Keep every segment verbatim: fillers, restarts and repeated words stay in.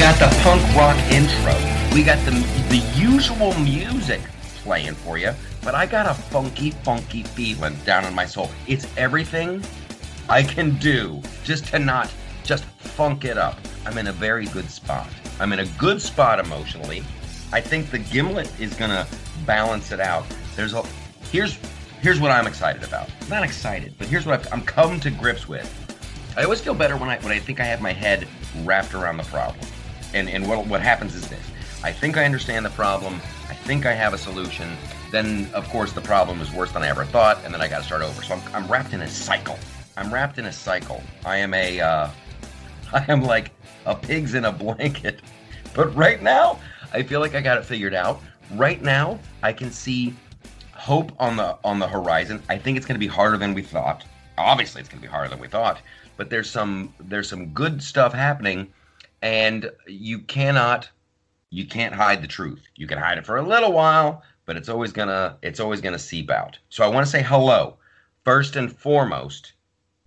got the punk rock intro. We got the the usual music playing for you, but I got a funky, funky feeling down in my soul. It's everything I can do just to not just funk it up. I'm in a very good spot. I'm in a good spot emotionally. I think the Gimlet is gonna balance it out. There's a here's here's what I'm excited about. I'm not excited, but here's what I've, I'm come to grips with. I always feel better when I when I think I have my head wrapped around the problem. And and what what happens is this. I think I understand the problem. I think I have a solution. Then, of course, the problem is worse than I ever thought, and then I got to start over. So I'm I'm wrapped in a cycle. I'm wrapped in a cycle. I am a uh, I am like a pig's in a blanket. But right now, I feel like I got it figured out. Right now, I can see hope on the on the horizon. I think it's going to be harder than we thought. Obviously, it's going to be harder than we thought. But there's some there's some good stuff happening, and you cannot you can't hide the truth. You can hide it for a little while, but it's always gonna it's always gonna seep out. So I want to say hello, first and foremost,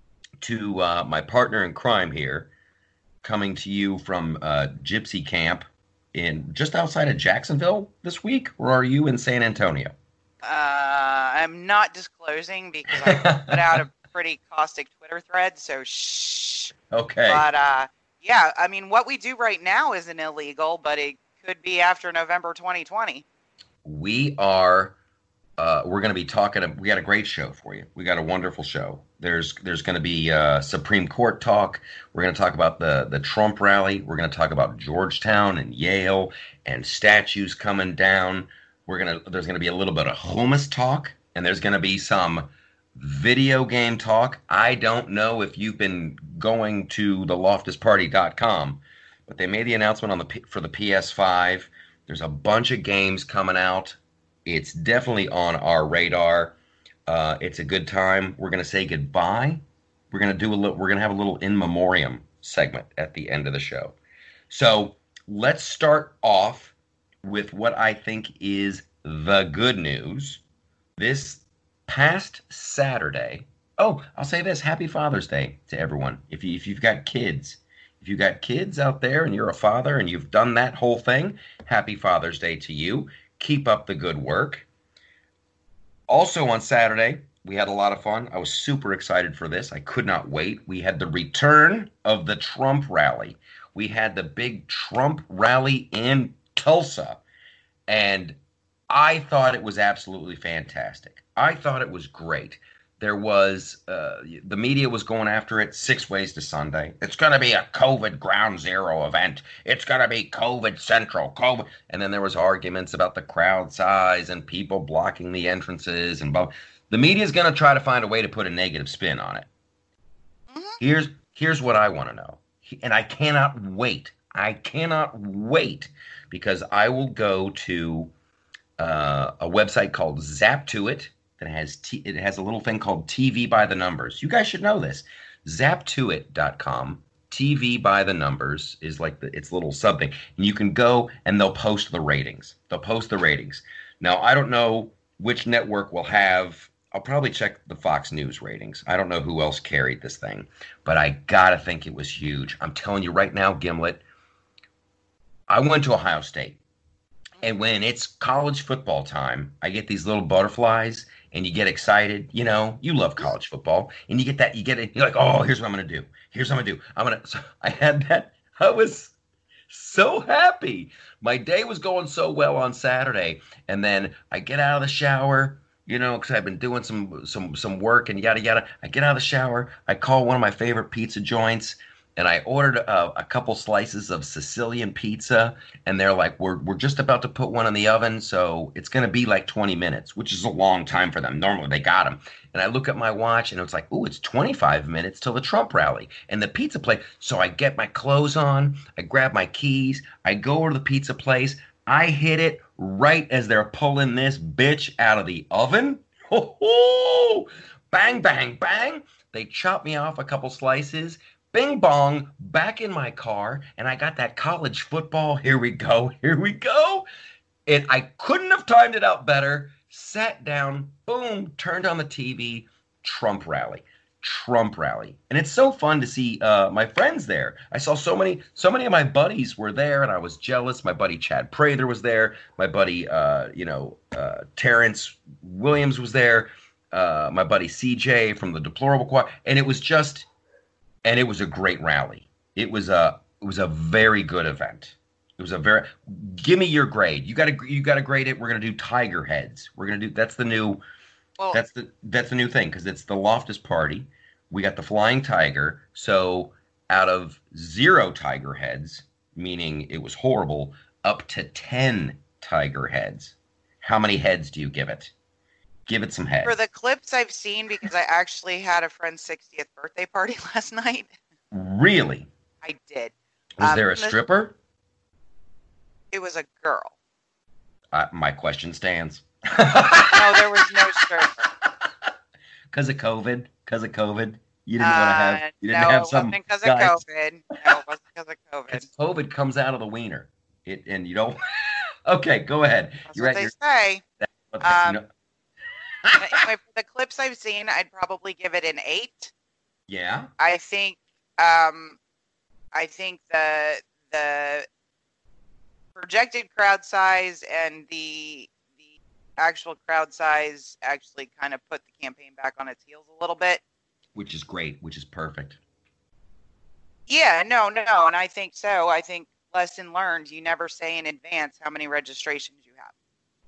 to uh, my partner in crime here, coming to you from uh, Gypsy Camp in just outside of Jacksonville this week, or are you in San Antonio? Uh, I'm not disclosing because I put out a pretty caustic Twitter thread, so shh. Okay. But uh, yeah, I mean, what we do right now isn't illegal, but it could be after November twenty twenty. We are. Uh, we're going to be talking. We got a great show for you. We got a wonderful show. There's there's going to be uh, Supreme Court talk. We're going to talk about the the Trump rally. We're going to talk about Georgetown and Yale and statues coming down. We're gonna. There's going to be a little bit of hummus talk, and there's going to be some video game talk. I don't know if you've been going to the loftus party dot com, but they made the announcement on the P- for the P S five. There's a bunch of games coming out. It's definitely on our radar. Uh, it's a good time. We're going to say goodbye. We're going to do a little. We're going to have a little in memoriam segment at the end of the show. So let's start off with what I think is the good news. This past Saturday. Oh, I'll say this: Happy Father's Day to everyone. If you if you've got kids, if you've got kids out there and you're a father and you've done that whole thing, Happy Father's Day to you. Keep up the good work. Also on Saturday, we had a lot of fun. I was super excited for this. I could not wait. We had the return of the Trump rally. We had the big Trump rally in Tulsa, and I thought it was absolutely fantastic. I thought it was great. There was, uh, the media was going after it six ways to Sunday. It's going to be a COVID ground zero event. It's going to be COVID central. COVID. And then there was arguments about the crowd size and people blocking the entrances. And blah. The media is going to try to find a way to put a negative spin on it. Mm-hmm. Here's, here's what I want to know. And I cannot wait. I cannot wait because I will go to uh, a website called Zap To It. That has t- it has a little thing called T V by the numbers. You guys should know this. zap to it dot com. T V by the numbers is like the, its little something. And you can go and they'll post the ratings. They'll post the ratings. Now, I don't know which network will have. I'll probably check the Fox News ratings. I don't know who else carried this thing. But I got to think it was huge. I'm telling you right now, Gimlet, I went to Ohio State. And when it's college football time, I get these little butterflies and you get excited. You know, you love college football and you get that, you get it. You're like, oh, here's what I'm going to do. Here's what I'm going to do. I'm going to, so I had that. I was so happy. My day was going so well on Saturday. And then I get out of the shower, you know, because I've been doing some, some, some work and yada, yada. I get out of the shower. I call one of my favorite pizza joints. And I ordered a, a couple slices of Sicilian pizza, and they're like, we're we're just about to put one in the oven, so it's going to be like twenty minutes, which is a long time for them. Normally, they got them. And I look at my watch, and it's like, ooh, it's twenty-five minutes till the Trump rally. And the pizza place, so I get my clothes on, I grab my keys, I go over to the pizza place, I hit it right as they're pulling this bitch out of the oven. Ho-ho! Bang, bang, bang. They chop me off a couple slices. Bing bong, back in my car, and I got that college football. Here we go, here we go. And I couldn't have timed it out better. Sat down, boom, turned on the T V, Trump rally. Trump rally. And it's so fun to see uh, my friends there. I saw so many, so many of my buddies were there, and I was jealous. My buddy Chad Prather was there. My buddy, uh, you know, uh, Terrence Williams was there. Uh, my buddy C J from the Deplorable Choir, and it was just, and it was a great rally. It was a, it was a very good event. It was a very. Give me your grade. You got to, you got to grade it. We're gonna do tiger heads. We're gonna do. That's the new. Well, that's the that's the new thing because it's the Loftus Party. We got the Flying Tiger. So out of zero tiger heads, meaning it was horrible, up to ten tiger heads. How many heads do you give it? Give it some heads. For the clips I've seen, because I actually had a friend's sixtieth birthday party last night. Really? I did. Was Um, there a the- stripper? It was a girl. Uh, my question stands. No, there was no stripper. Because of COVID. Because of COVID. You didn't want to have. Uh, You didn't no, have it some wasn't because of guys. COVID. No, it wasn't because of COVID. Because COVID comes out of the wiener. It and you don't. Okay, go ahead. That's You're what at they your. say. Okay, Um, you know- Anyway, for the clips I've seen, I'd probably give it an eight. yeah. I think, um, I think the the projected crowd size and the the actual crowd size actually kind of put the campaign back on its heels a little bit. Which is great. Which is perfect. Yeah, no, no, and I think so. I think lesson learned: you never say in advance how many registrations you have.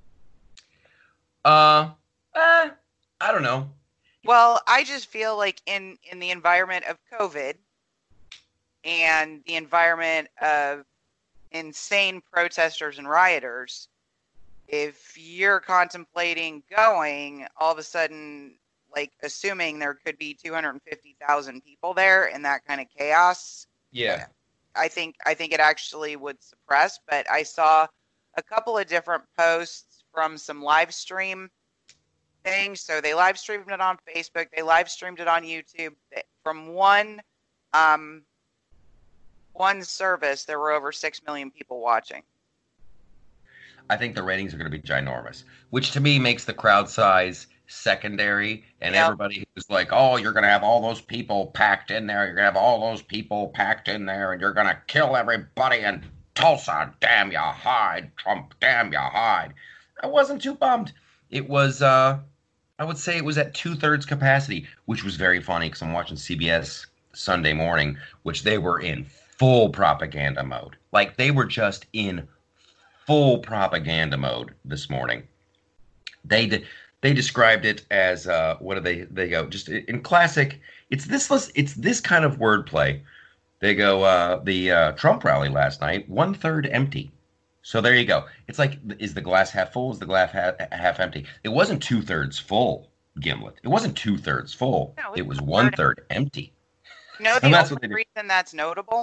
Uh. Eh, I don't know. Well, I just feel like in in the environment of COVID and the environment of insane protesters and rioters, if you're contemplating going, all of a sudden, like assuming there could be two hundred fifty thousand people there in that kind of chaos, Yeah. I think I think it actually would suppress. But I saw a couple of different posts from some live stream things. So they live streamed it on Facebook. They live streamed it on YouTube. From one um, one service, there were over six million people watching. I think the ratings are going to be ginormous, which to me makes the crowd size secondary. And Yep. everybody who's like, oh, you're going to have all those people packed in there. You're going to have all those people packed in there, and you're going to kill everybody in Tulsa. Damn you, hide. Trump, damn you, hide. I wasn't too bummed. It was, uh, I would say it was at two-thirds capacity, which was very funny because I'm watching C B S Sunday Morning, which they were in full propaganda mode. Like, they were just in full propaganda mode this morning. They de- they described it as, uh, what do they, they go, just in classic, it's this, it's this kind of wordplay. They go, uh, the uh, Trump rally last night, one-third empty. So there you go. It's like, is the glass half full? Is the glass half, half empty? It wasn't two thirds full, Gimlet. It wasn't two thirds full. No, it was one one third. third empty. You know, And the that's what only they reason that's notable.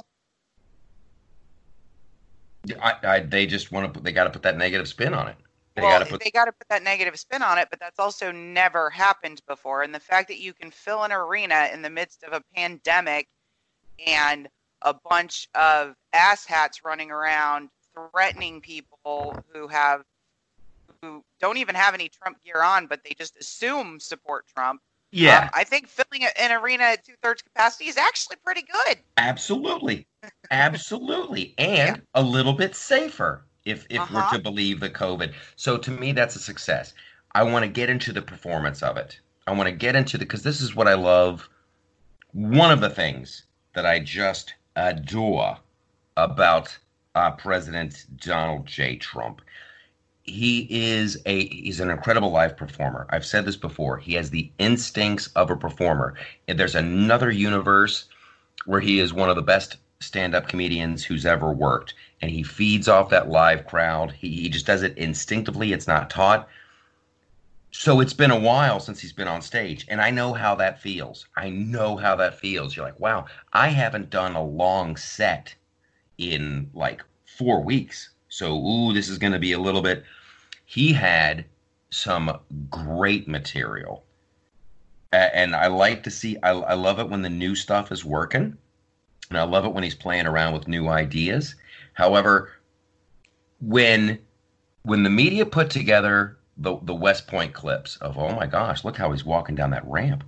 I, I, they just want to put. They got to put that negative spin on it. They well, got to put. they got to put that negative spin on it, but that's also never happened before. And the fact that you can fill an arena in the midst of a pandemic and a bunch of asshats running around threatening people who have who don't even have any Trump gear on, but they just assume support Trump. Yeah, Um, I think filling a- an arena at two thirds capacity is actually pretty good. absolutely, absolutely, and Yeah. a little bit safer if if Uh-huh. we're to believe the COVID. So to me, that's a success. I want to get into the performance of it. I want to get into the because this is what I love. One of the things that I just adore about uh, President Donald J. Trump. He is a he's an incredible live performer. I've said this before. He has the instincts of a performer. And there's another universe where he is one of the best stand-up comedians who's ever worked. And he feeds off that live crowd. He, he just does it instinctively. It's not taught. So it's been a while since he's been on stage. And I know how that feels. I know how that feels. You're like, wow, I haven't done a long set in like four weeks. So, ooh, this is going to be a little bit. He had some great material. A- and I like to see, I, I love it when the new stuff is working. And I love it when he's playing around with new ideas. However, when when the media put together the, the West Point clips of, oh my gosh, look how he's walking down that ramp.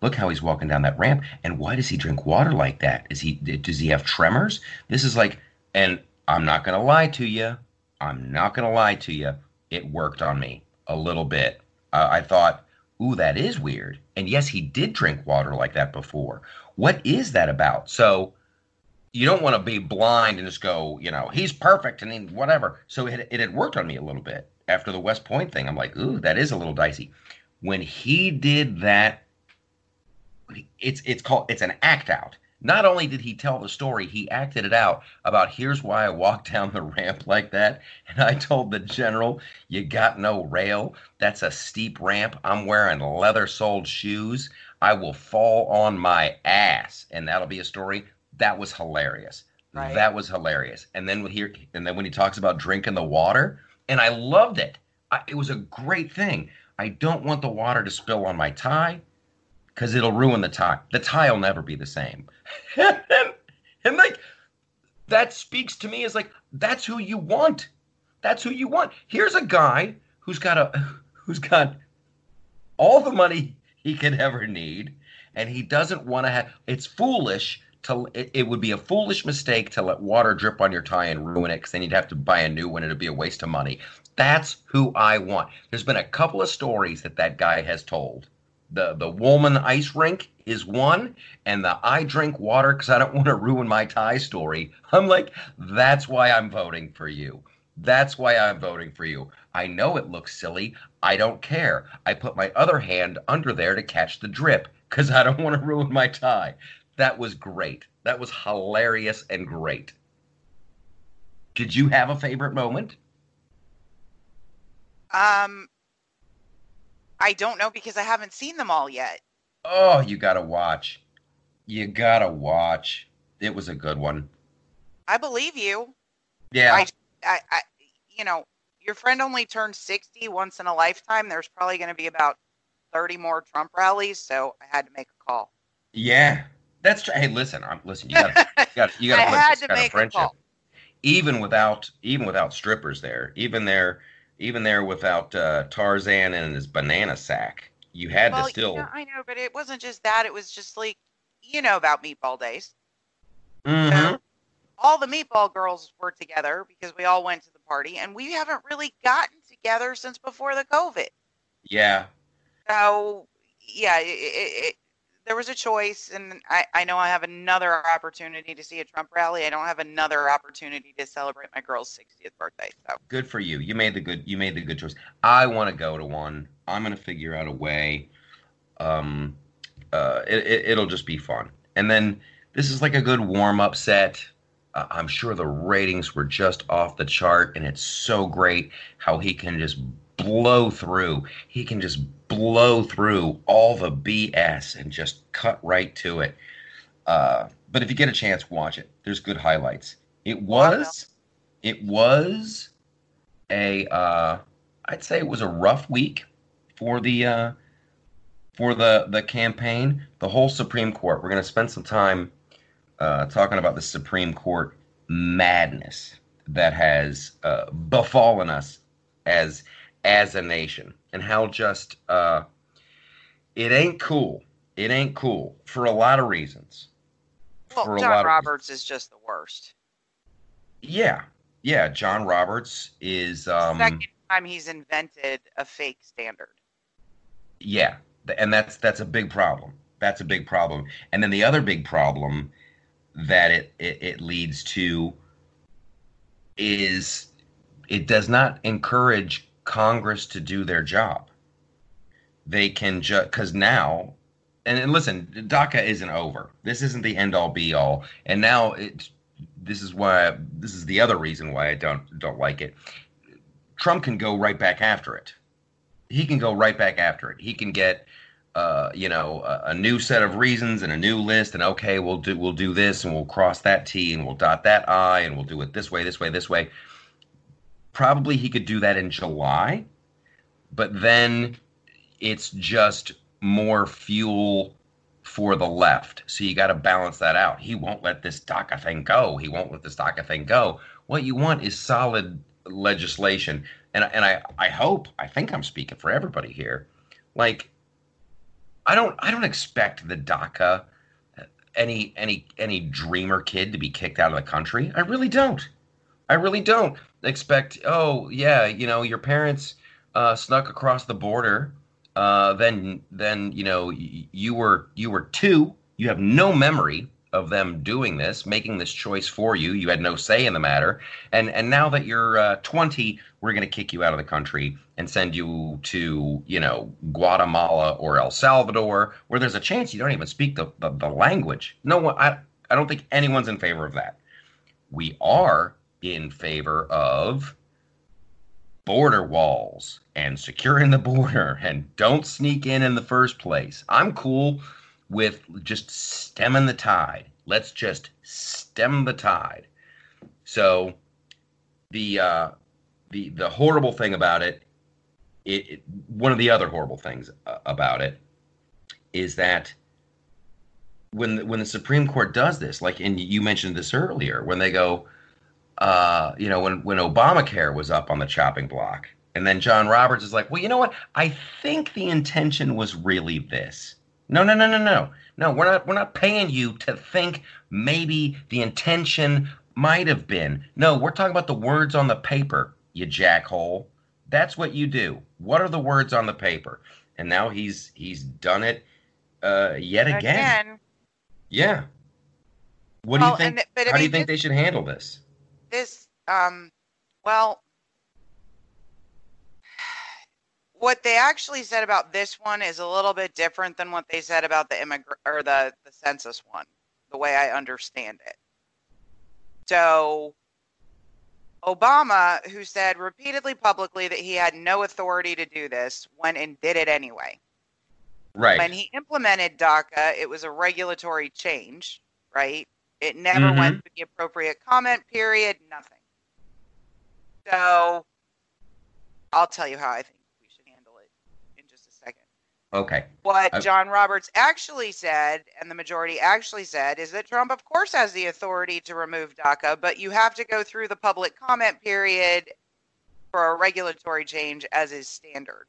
Look how he's walking down that ramp. And why does he drink water like that? Is he does he have tremors? This is like, and I'm not gonna lie to you. I'm not gonna lie to you. It worked on me a little bit. Uh, I thought, ooh, that is weird. And yes, he did drink water like that before. What is that about? So you don't want to be blind and just go, you know, he's perfect and he, whatever. So it, it had worked on me a little bit after the West Point thing. I'm like, ooh, that is a little dicey. When he did that, it's it's called it's an act out. Not only did he tell the story, he acted it out about here's why I walked down the ramp like that. And I told the general, you got no rail. That's a steep ramp. I'm wearing leather-soled shoes. I will fall on my ass. And that'll be a story. That was hilarious. Right. That was hilarious. And then when he and then when he talks about drinking the water, and I loved it. I, it was a great thing. I don't want the water to spill on my tie because it'll ruin the tie. The tie will never be the same. and, and like that speaks to me as like that's who you want. That's who you want. Here's a guy who's got a who's got all the money he could ever need, and he doesn't want to have. It's foolish. To, it, it would be a foolish mistake to let water drip on your tie and ruin it because then you'd have to buy a new one. It'd be a waste of money. That's who I want. There's been a couple of stories that that guy has told. The the Woolman ice rink is one, and the I drink water because I don't want to ruin my tie story. I'm like, that's why I'm voting for you. That's why I'm voting for you. I know it looks silly. I don't care. I put my other hand under there to catch the drip because I don't want to ruin my tie. That was great. That was hilarious and great. Did you have a favorite moment? Um, I don't know because I haven't seen them all yet. Oh, you gotta watch. You gotta watch. It was a good one. I believe you. Yeah. I, I, I you know, your friend only turned sixty once in a lifetime. There's probably going to be about thirty more Trump rallies, so I had to make a call. Yeah. That's true. Hey, listen, I'm listen. You got you got you got I to had put this to kind make of friendship. a call. Even without even without strippers there, even there, even there without uh, Tarzan and his banana sack, you had Well, to still. yeah, I know, but it wasn't just that. It was just like, you know about meatball days. Mm-hmm. So all the meatball girls were together because we all went to the party, and we haven't really gotten together since before the COVID. Yeah. So yeah, it, it, it, there was a choice, and I, I know I have another opportunity to see a Trump rally. I don't have another opportunity to celebrate my girl's sixtieth birthday. So Good for you. You made the good. You made the good choice. I want to go to one. I'm gonna figure out a way. Um, uh, it, it it'll just be fun. And then this is like a good warm up set. Uh, I'm sure the ratings were just off the chart, and it's so great how he can just blow through. He can just blow through all the B S and just cut right to it. Uh, but if you get a chance, watch it. There's good highlights. It was, it was a, uh, I'd say it was a rough week for the uh, for the the campaign. The whole Supreme Court. We're going to spend some time uh, talking about the Supreme Court madness that has uh, befallen us as as a nation, and how just uh, it ain't cool. It ain't cool for a lot of reasons. well, For a John lot of Roberts is just the worst. Yeah, yeah. John Roberts is um, Second time he's invented a fake standard. yeah, th- and that's that's a big problem. That's a big problem. And then the other big problem that it it, it leads to is it does not encourage Congress to do their job. They can just because now, and, and listen, DACA isn't over. This isn't the end all be all. And now it. This is why. This is the other reason why I don't don't like it. Trump can go right back after it. He can go right back after it. He can get, uh, you know, a, a new set of reasons and a new list. And okay, we'll do we'll do this and we'll cross that T and we'll dot that I and we'll do it this way, this way, this way. Probably he could do that in July, but then it's just more fuel for the left. So you got to balance that out. He won't let this DACA thing go. He won't let this DACA thing go. What you want is solid legislation. And, and I, I hope, I think I'm speaking for everybody here. Like, I don't I don't expect the DACA any any any dreamer kid to be kicked out of the country. I really don't. I really don't expect. Oh yeah, you know your parents uh, snuck across the border. Uh, then then you know y- you were you were two. You have no memory of them doing this, making this choice for you. You had no say in the matter. And and now that you're uh, twenty, we're going to kick you out of the country and send you to you know Guatemala or El Salvador, where there's a chance you don't even speak the the, the language. No one. I I don't think anyone's in favor of that. We are in favor of border walls and securing the border and don't sneak in in the first place. I'm cool with just stemming the tide. Let's just stem the tide. So the uh, the the horrible thing about it, it, it one of the other horrible things uh, about it is that when when the Supreme Court does this, like and you mentioned this earlier, when they go, uh, you know, when when Obamacare was up on the chopping block, and then John Roberts is like, well, you know what? I think the intention was really this. No, no, no, no, no, no. We're not we're not paying you to think maybe the intention might have been. No, we're talking about the words on the paper, you jackhole. That's what you do. What are the words on the paper? And now he's he's done it uh, yet again. Again. Yeah. What Well, do you think? and, but I how do you mean, think this, they should handle this? this, um, well, what they actually said about this one is a little bit different than what they said about the immigr- or the, the census one, the way I understand it. So Obama, who said repeatedly publicly that he had no authority to do this, went and did it anyway. Right. When he implemented DACA, it was a regulatory change, right? It never Mhm. went through the appropriate comment period, nothing. So I'll tell you how I think we should handle it in just a second. Okay. What I- John Roberts actually said, and the majority actually said, is that Trump, of course, has the authority to remove DACA, but you have to go through the public comment period for a regulatory change as is standard.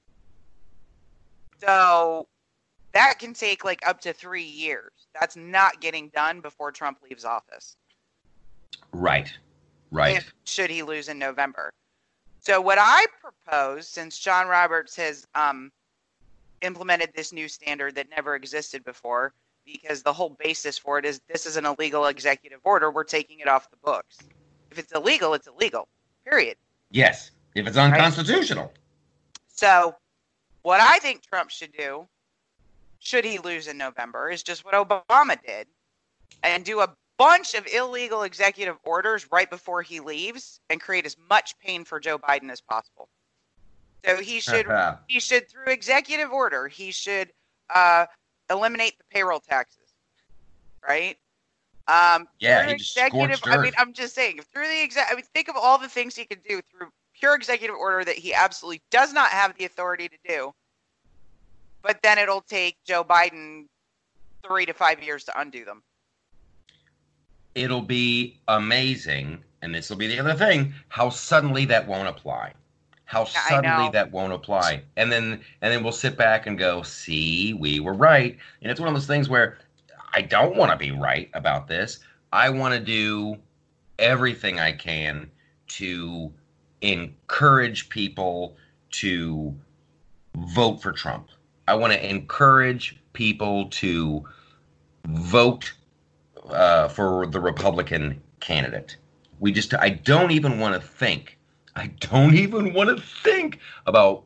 So that can take like up to three years. That's not getting done before Trump leaves office. Right. Right. If, should he lose in November. So what I propose, since John Roberts has um, implemented this new standard that never existed before, because the whole basis for it is this is an illegal executive order, we're taking it off the books. If it's illegal, it's illegal. Period. Yes. If it's unconstitutional. Right. So what I think Trump should do, should he lose in November, is just what Obama did and do a bunch of illegal executive orders right before he leaves and create as much pain for Joe Biden as possible. So he should, he should through executive order, he should uh, eliminate the payroll taxes, right? Um, Yeah, through he just executive. scorched I mean, earth. I'm just saying through the exec. I mean, think of all the things he could do through pure executive order that he absolutely does not have the authority to do. But then it'll take Joe Biden three to five years to undo them. It'll be amazing, and this will be the other thing, how suddenly that won't apply. How Yeah, I suddenly know. that won't apply. And then and then we'll sit back and go, see, we were right. And it's one of those things where I don't want to be right about this. I want to do everything I can to encourage people to vote for Trump. I want to encourage people to vote uh, for the Republican candidate. We just, I don't even want to think. I don't even want to think about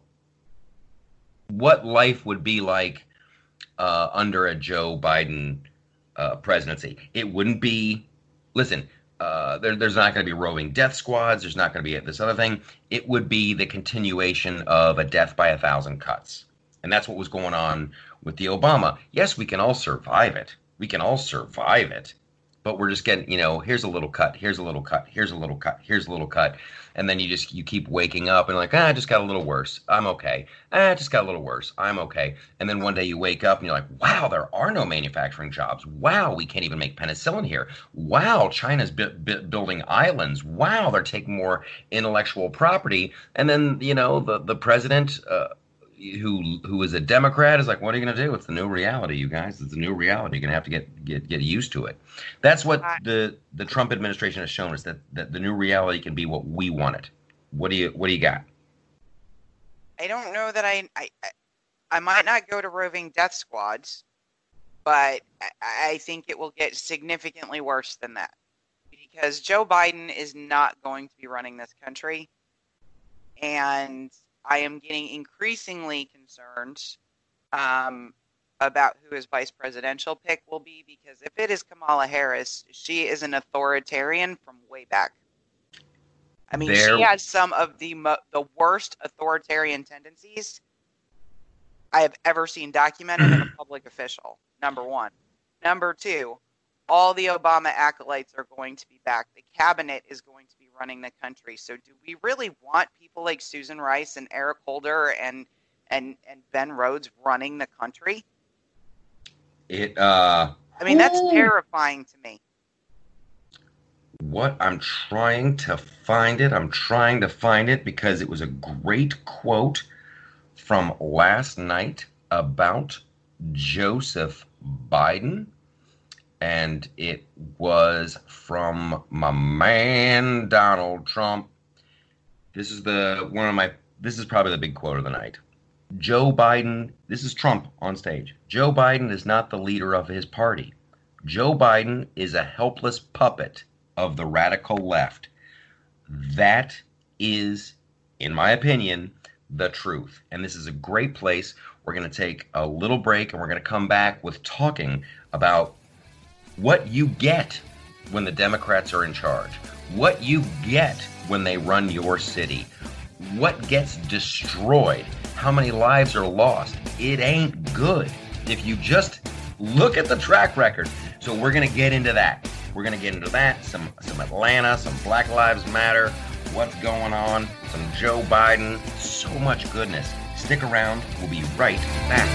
what life would be like uh, under a Joe Biden uh, presidency. It wouldn't be, listen, uh, there, there's not going to be roving death squads. There's not going to be this other thing. It would be the continuation of a death by a thousand cuts. And that's what was going on with the Obama. Yes, we can all survive it. We can all survive it. But we're just getting, you know, here's a little cut, here's a little cut, here's a little cut, here's a little cut. And then you just, you keep waking up and like, ah, I just got a little worse. I'm okay. Ah, I just got a little worse. I'm okay. And then one day you wake up and you're like, wow, there are no manufacturing jobs. Wow, we can't even make penicillin here. Wow, China's bu- bu- building islands. Wow, they're taking more intellectual property. And then, you know, the, the president uh, who who is a Democrat is like, what are you going to do? It's the new reality, you guys. It's the new reality. You're going to have to get get get used to it. That's what I, the the Trump administration has shown us, that that the new reality can be what we want it. What do you what do you got? I don't know that I, I I might not go to roving death squads, but I, I think it will get significantly worse than that, because Joe Biden is not going to be running this country, and I am getting increasingly concerned um, about who his vice presidential pick will be, because if it is Kamala Harris, she is an authoritarian from way back. I mean, there, she has some of the mo- the worst authoritarian tendencies I have ever seen documented in a public official, number one. Number two, all the Obama acolytes are going to be back. The cabinet is going to be running the country. So do we really want people like Susan Rice and Eric Holder and and, and Ben Rhodes running the country? It uh I mean, that's ooh. terrifying to me. What I'm trying to find it. I'm trying to find it because it was a great quote from last night about Joseph Biden, and it was from my man Donald Trump. This is the one of my this is probably the big quote of the night. Joe Biden, this is Trump on stage. Joe Biden is not the leader of his party. Joe Biden is a helpless puppet of the radical left. That is, in my opinion, the truth. And this is a great place. We're going to take a little break, and we're going to come back with talking about what you get when the Democrats are in charge, what you get when they run your city, what gets destroyed, how many lives are lost. It ain't good if you just look at the track record. So we're going to get into that. We're going to get into that, some some Atlanta, some Black Lives Matter, what's going on, some Joe Biden, so much goodness. Stick around. We'll be right back.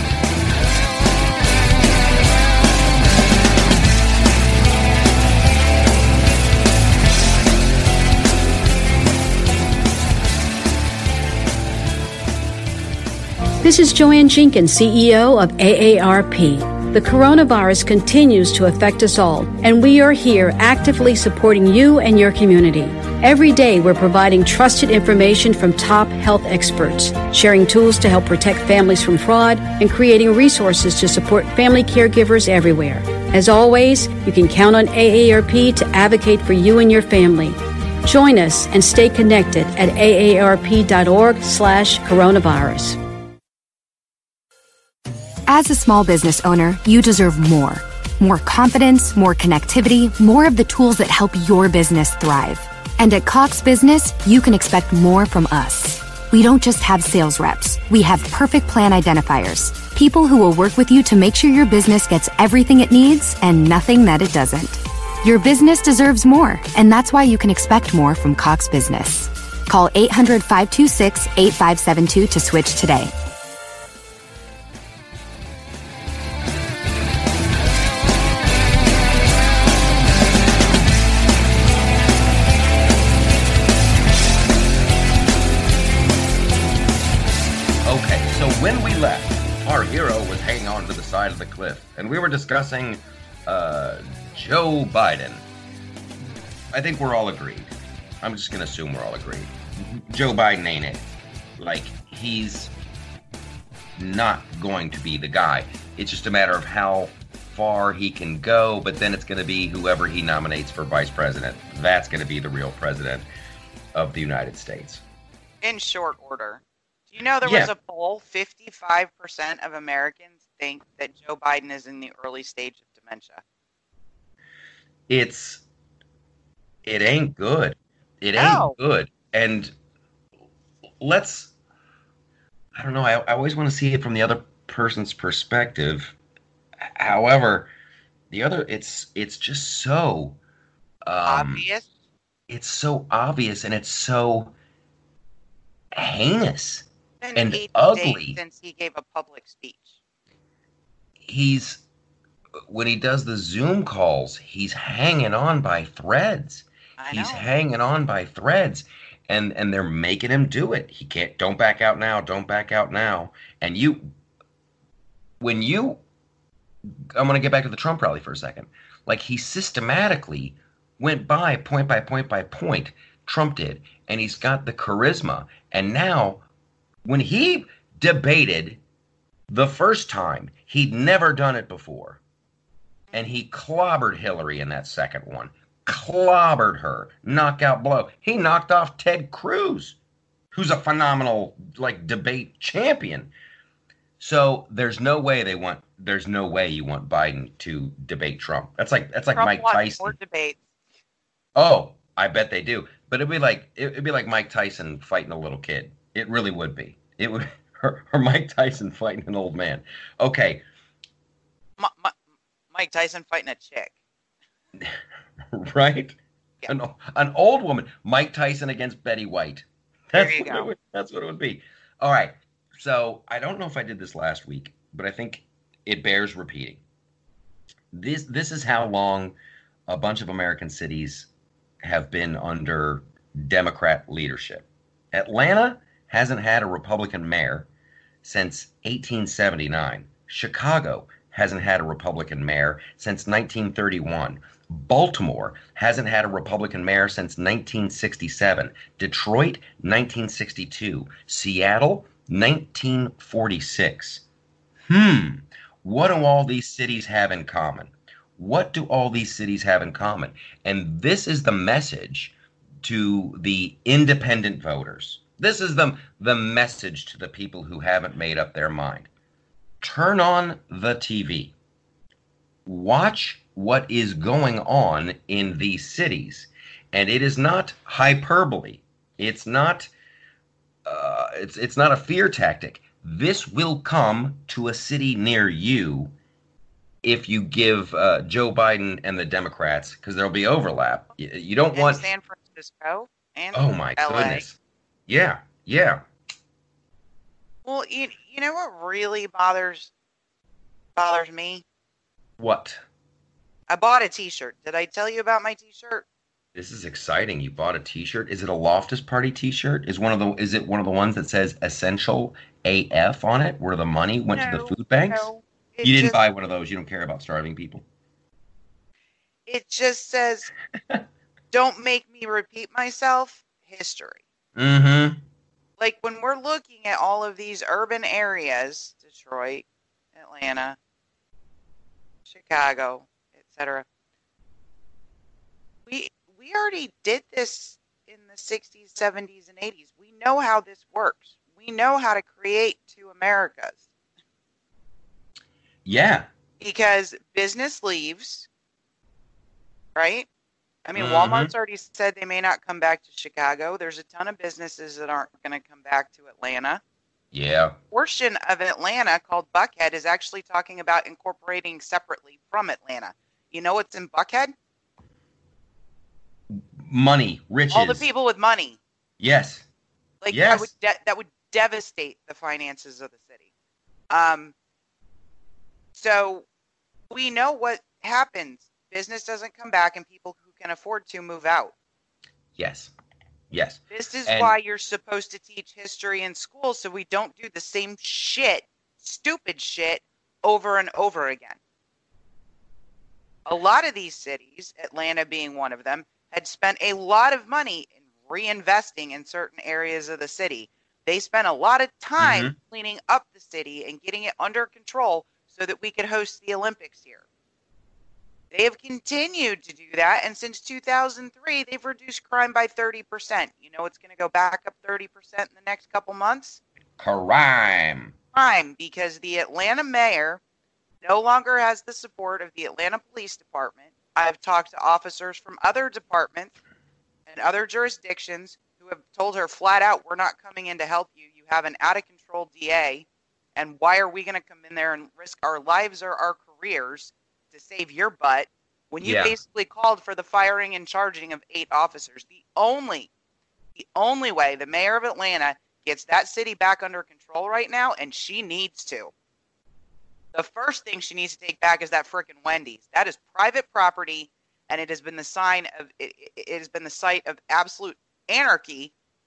This is Joanne Jenkins, C E O of A A R P. The coronavirus continues to affect us all, and we are here actively supporting you and your community. Every day, we're providing trusted information from top health experts, sharing tools to help protect families from fraud, and creating resources to support family caregivers everywhere. As always, you can count on A A R P to advocate for you and your family. Join us and stay connected at A A R P dot org slash coronavirus. As a small business owner, you deserve more. More confidence, more connectivity, more of the tools that help your business thrive. And at Cox Business, you can expect more from us. We don't just have sales reps. We have perfect plan identifiers. People who will work with you to make sure your business gets everything it needs and nothing that it doesn't. Your business deserves more, and that's why you can expect more from Cox Business. Call eight hundred, five two six, eight five seven two to switch today. When we left, our hero was hanging on to the side of the cliff, and we were discussing uh, Joe Biden. I think we're all agreed. I'm just going to assume we're all agreed. Joe Biden ain't it. Like, he's not going to be the guy. It's just a matter of how far he can go, but then it's going to be whoever he nominates for vice president. That's going to be the real president of the United States. In short order. You know, there yeah. was a poll, fifty-five percent of Americans think that Joe Biden is in the early stage of dementia. It's, it ain't good. It No. ain't good. And let's, I don't know, I, I always want to see it from the other person's perspective. However, the other, it's, it's just so, um, Obvious. It's so obvious, and it's so heinous. And eight ugly. Days since he gave a public speech. He's, when he does the Zoom calls, he's hanging on by threads. I he's know. hanging on by threads. and and they're making him do it. He can't. Don't back out now. Don't back out now. And you, when you, I'm going to get back to the Trump rally for a second. Like, he systematically went by point by point by point. Trump did, and he's got the charisma. And now, when he debated the first time, he'd never done it before, and he clobbered Hillary in that second one. Clobbered her, knockout blow. He knocked off Ted Cruz, who's a phenomenal like debate champion. So there's no way they want. There's no way you want Biden to debate Trump. That's like that's like Trump Mike wants Tyson. more debates. Oh, I bet they do. But it'd be like it'd be like Mike Tyson fighting a little kid. It really would be. It would, or, or Mike Tyson fighting an old man. Okay. M- M- Mike Tyson fighting a chick. Right? Yeah. An, an old woman. Mike Tyson against Betty White. That's There you what go. It would, that's what it would be. All right. So I don't know if I did this last week, but I think it bears repeating. This this is how long a bunch of American cities have been under Democrat leadership. Atlanta hasn't had a Republican mayor since eighteen seventy-nine. Chicago hasn't had a Republican mayor since nineteen thirty-one. Baltimore hasn't had a Republican mayor since nineteen sixty-seven. Detroit, nineteen sixty-two. Seattle, nineteen forty-six. Hmm. What do all these cities have in common? What do all these cities have in common? And this is the message to the independent voters. This is the, the message to the people who haven't made up their mind. Turn on the T V. Watch what is going on in these cities. And it is not hyperbole. It's not uh, it's it's not a fear tactic. This will come to a city near you if you give uh, Joe Biden and the Democrats, because there'll be overlap. You, you don't In want San Francisco and Oh my L A. goodness. Yeah, yeah. Well, you, you know what really bothers bothers me? What? I bought a T-shirt. Did I tell you about my T-shirt? This is exciting. You bought a T-shirt. Is it a Loftus Party T-shirt? Is one of the is it one of the ones that says "Essential A F" on it, where the money went to the No, food banks? no. It You didn't just, buy one of those. You don't care about starving people. It just says, "Don't make me repeat myself." History. Mm-hmm. Like when we're looking at all of these urban areas, Detroit, Atlanta, Chicago, et cetera. We we already did this in the sixties, seventies, and eighties. We know how this works. We know how to create two Americas. Yeah. Because business leaves, right? I mean, Mhm. Walmart's already said they may not come back to Chicago. There's a ton of businesses that aren't going to come back to Atlanta. Yeah. Portion of Atlanta called Buckhead is actually talking about incorporating separately from Atlanta. You know what's in Buckhead? Money, riches. All the people with money. Yes. Like Yes. that would de- that would devastate the finances of the city. Um. So we know what happens. Business doesn't come back, and people who can afford to move out. Yes. Yes. This is And- why you're supposed to teach history in school, so we don't do the same shit, stupid shit, over and over again. A lot of these cities, Atlanta being one of them, had spent a lot of money in reinvesting in certain areas of the city. They spent a lot of time Mhm. cleaning up the city and getting it under control so that we could host the Olympics here. They have continued to do that, and since two thousand three, they've reduced crime by thirty percent. You know it's going to go back up thirty percent in the next couple months? Crime. Crime, because the Atlanta mayor no longer has the support of the Atlanta Police Department. I've talked to officers from other departments and other jurisdictions who have told her flat out, we're not coming in to help you. You have an out-of-control D A, and why are we going to come in there and risk our lives or our careers to save your butt when you Yeah. basically called for the firing and charging of eight officers? The only, the only way the mayor of Atlanta gets that city back under control right now, and she needs to. The first thing she needs to take back is that frickin' Wendy's. That is private property, and it has been the sign of it, it has been the site of absolute anarchy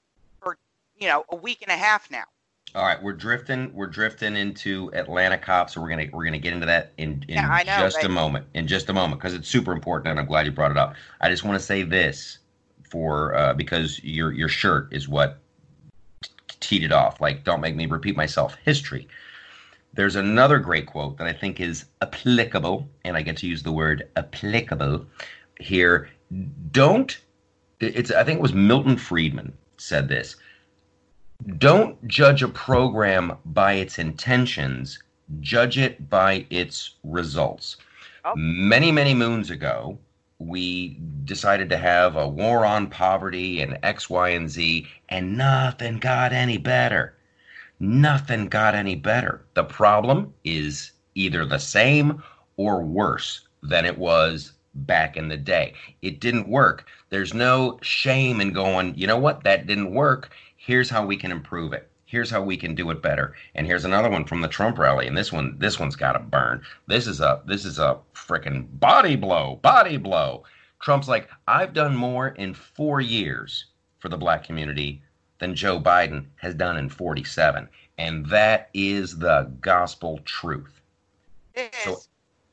you know, a week and a half now. All right, we're drifting. We're drifting into Atlanta cops, so we're gonna we're gonna get into that in in Yeah, I know, just but- a moment. In just a moment, because it's super important, and I'm glad you brought it up. I just want to say this for uh, because your your shirt is what t- teed it off. Like, don't make me repeat myself. History. There's another great quote that I think is applicable, and I get to use the word applicable here. Don't. It's. I think it was Milton Friedman said this. Don't judge a program by its intentions, judge it by its results. Oh. Many, many moons ago, we decided to have a war on poverty and X, Y, and Z, and nothing got any better. Nothing got any better. The problem is either the same or worse than it was back in the day. It didn't work. There's no shame in going, you know what, that didn't work. Here's how we can improve it. Here's how we can do it better. And here's another one from the Trump rally. And this one, this one's got to burn. This is a, this is a freaking body blow, body blow. Trump's like, I've done more in four years for the black community than Joe Biden has done in forty-seven. And that is the gospel truth. It is. So,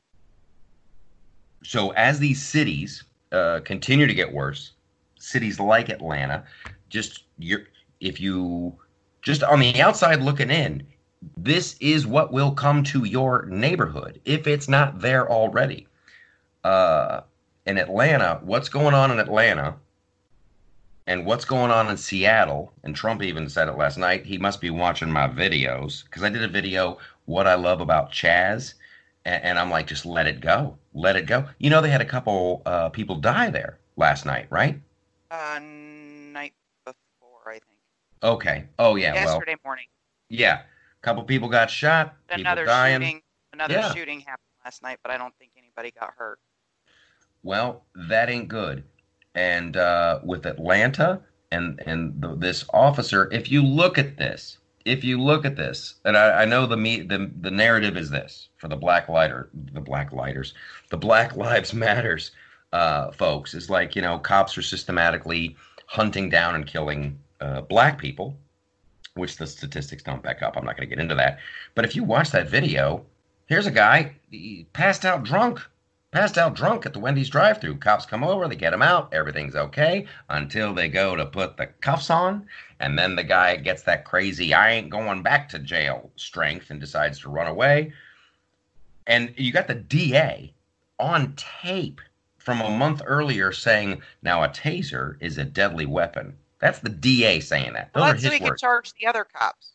so as these cities uh, continue to get worse, cities like Atlanta, just you're, if you just on the outside looking in, this is what will come to your neighborhood if it's not there already. Uh, in Atlanta, what's going on in Atlanta and what's going on in Seattle, and Trump even said it last night, he must be watching my videos, because I did a video, What I Love About Chaz, and, and I'm like, just let it go. Let it go. You know, they had a couple uh, people die there last night, right? Uh, night before, I think. Okay. Oh, yeah. Yesterday well, morning. Yeah. A couple people got shot. Another people dying. shooting. Another Yeah. shooting happened last night, but I don't think anybody got hurt. Well, that ain't good. And uh, with Atlanta and and the, this officer, if you look at this, if you look at this, and I, I know the me the the narrative is this for the Black Lighter, the Black Lighters, the Black Lives Matters, uh, folks, is like, you know, cops are systematically hunting down and killing uh, black people, which the statistics don't back up. I'm not going to get into that. But if you watch that video, here's a guy he passed out drunk. Passed out drunk at the Wendy's drive-thru. Cops come over, they get him out, everything's okay until they go to put the cuffs on, and then the guy gets that crazy, I ain't going back to jail strength and decides to run away. And you got the D A on tape from a month earlier saying, now a taser is a deadly weapon. That's the D A saying that. Those Well, are that's so his we could words. charge the other cops.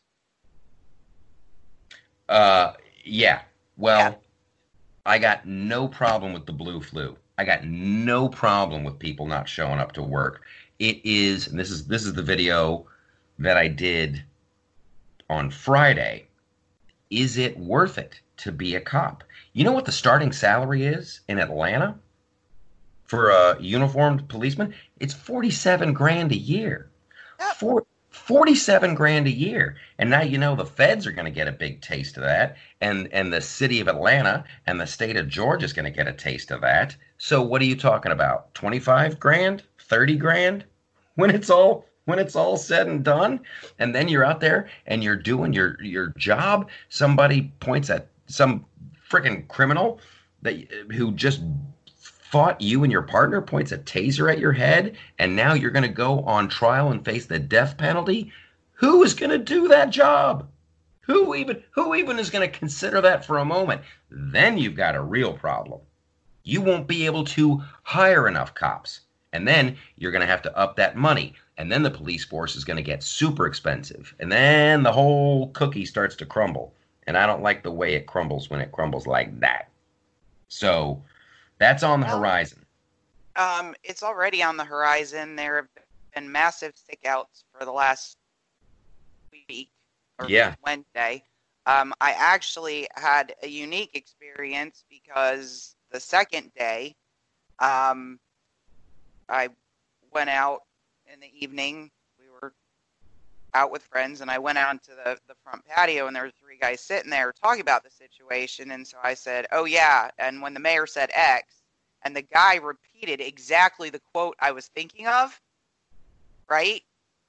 Uh, yeah. Well, Yeah. I got no problem with the blue flu. I got no problem with people not showing up to work. It is, and this is this is the video that I did on Friday. Is it worth it to be a cop? You know what the starting salary is in Atlanta for a uniformed policeman? It's forty-seven grand a year. Yep. Four, forty-seven grand a year. And now, you know, the feds are going to get a big taste of that. And, and the city of Atlanta and the state of Georgia is going to get a taste of that. So what are you talking about? twenty-five grand? thirty grand? When it's all, when it's all said and done, and then you're out there and you're doing your, your job, somebody points at some freaking criminal that who just fought you and your partner, points a taser at your head, and now you're going to go on trial and face the death penalty. Who is going to do that job? Who even who even is going to consider that for a moment? Then you've got a real problem. You won't be able to hire enough cops, and then you're going to have to up that money, and then the police force is going to get super expensive, and then the whole cookie starts to crumble. And I don't like the way it crumbles when it crumbles like that. So that's on the Well, horizon. Um, it's already on the horizon. There have been massive stickouts for the last week or Yeah. Wednesday. Um, I actually had a unique experience because the second day, um, I went out in the evening. We were out with friends, and I went out to the, the front patio, and there were three guys sitting there talking about the situation. And so I said, oh, yeah. And when the mayor said X, and the guy repeated exactly the quote I was thinking of, right?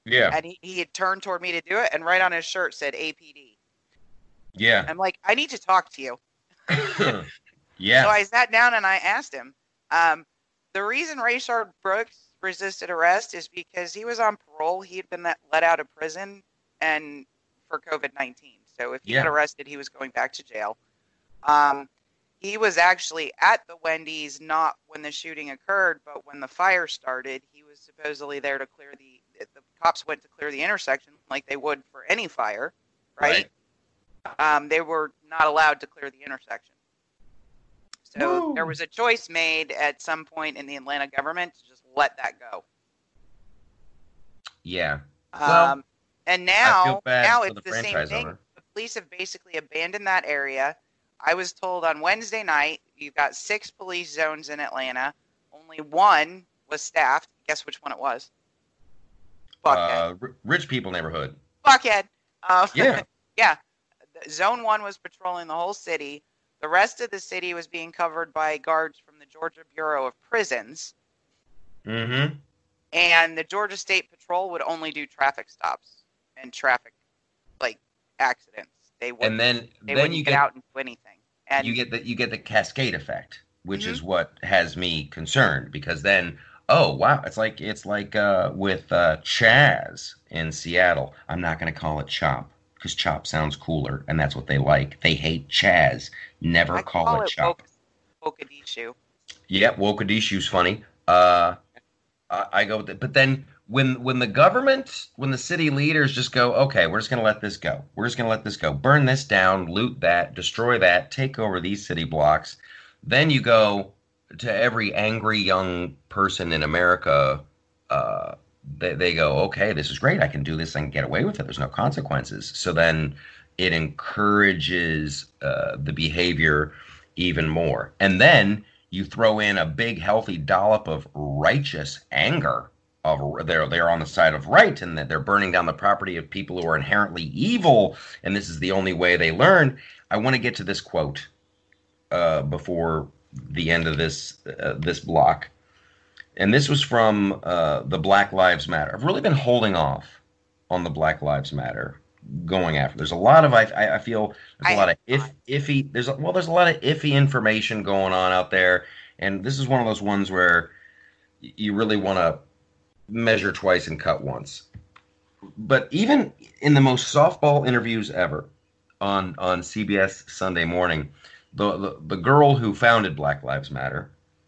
Yeah. And he, he had turned toward me to do it, and right on his shirt said A P D. Yeah. I'm like, I need to talk to you. Yeah. So I sat down and I asked him. Um, the reason Rayshard Brooks resisted arrest is because he was on parole. He had been let, let out of prison and for COVID nineteen. So if he Yeah. got arrested, he was going back to jail. Um, he was actually at the Wendy's not when the shooting occurred, but when the fire started. He was supposedly there to clear the. The cops went to clear the intersection like they would for any fire, right? right. Um, they were not allowed to clear the intersection. So Woo. There was a choice made at some point in the Atlanta government to just let that go. Yeah. Well, um, and now, now it's the, the same thing. Owner. The police have basically abandoned that area. I was told on Wednesday night, you've got six police zones in Atlanta. Only one was staffed. Guess which one it was? Buckhead. Uh, rich people neighborhood. Buckhead. Uh, yeah. yeah. Zone one was patrolling the whole city. The rest of the city was being covered by guards from the Georgia Bureau of Prisons. Mm-hmm. And the Georgia State Patrol would only do traffic stops and traffic, like, accidents. They wouldn't, and then, they then wouldn't you get, get out and do anything. And you get the you get the cascade effect, which mm-hmm. is what has me concerned, because then, oh wow, it's like it's like uh, with uh, Chaz in Seattle. I'm not going to call it Chop because Chop sounds cooler, and that's what they like. They hate Chaz. Never I call, call it, it Chop. Wokadishu. Yep, Wokadishu's funny. Uh, I, I go with it, but then. When when the government, when the city leaders just go, okay, we're just going to let this go. We're just going to let this go. Burn this down, loot that, destroy that, take over these city blocks. Then you go to every angry young person in America. Uh, they, they go, okay, this is great. I can do this and get away with it. There's no consequences. So then it encourages uh, the behavior even more. And then you throw in a big, healthy dollop of righteous anger. Of, they're they're on the side of right, and that they're burning down the property of people who are inherently evil, and this is the only way they learn. I want to get to this quote uh, before the end of this uh, this block, and this was from uh, the Black Lives Matter. I've really been holding off on the Black Lives Matter going after. There's a lot of I I feel there's a I lot of if, iffy. There's a, well, there's a lot of iffy information going on out there, and this is one of those ones where you really want to measure twice and cut once. But even in the most softball interviews ever on on C B S Sunday Morning, the the, the girl who founded Black Lives Matter,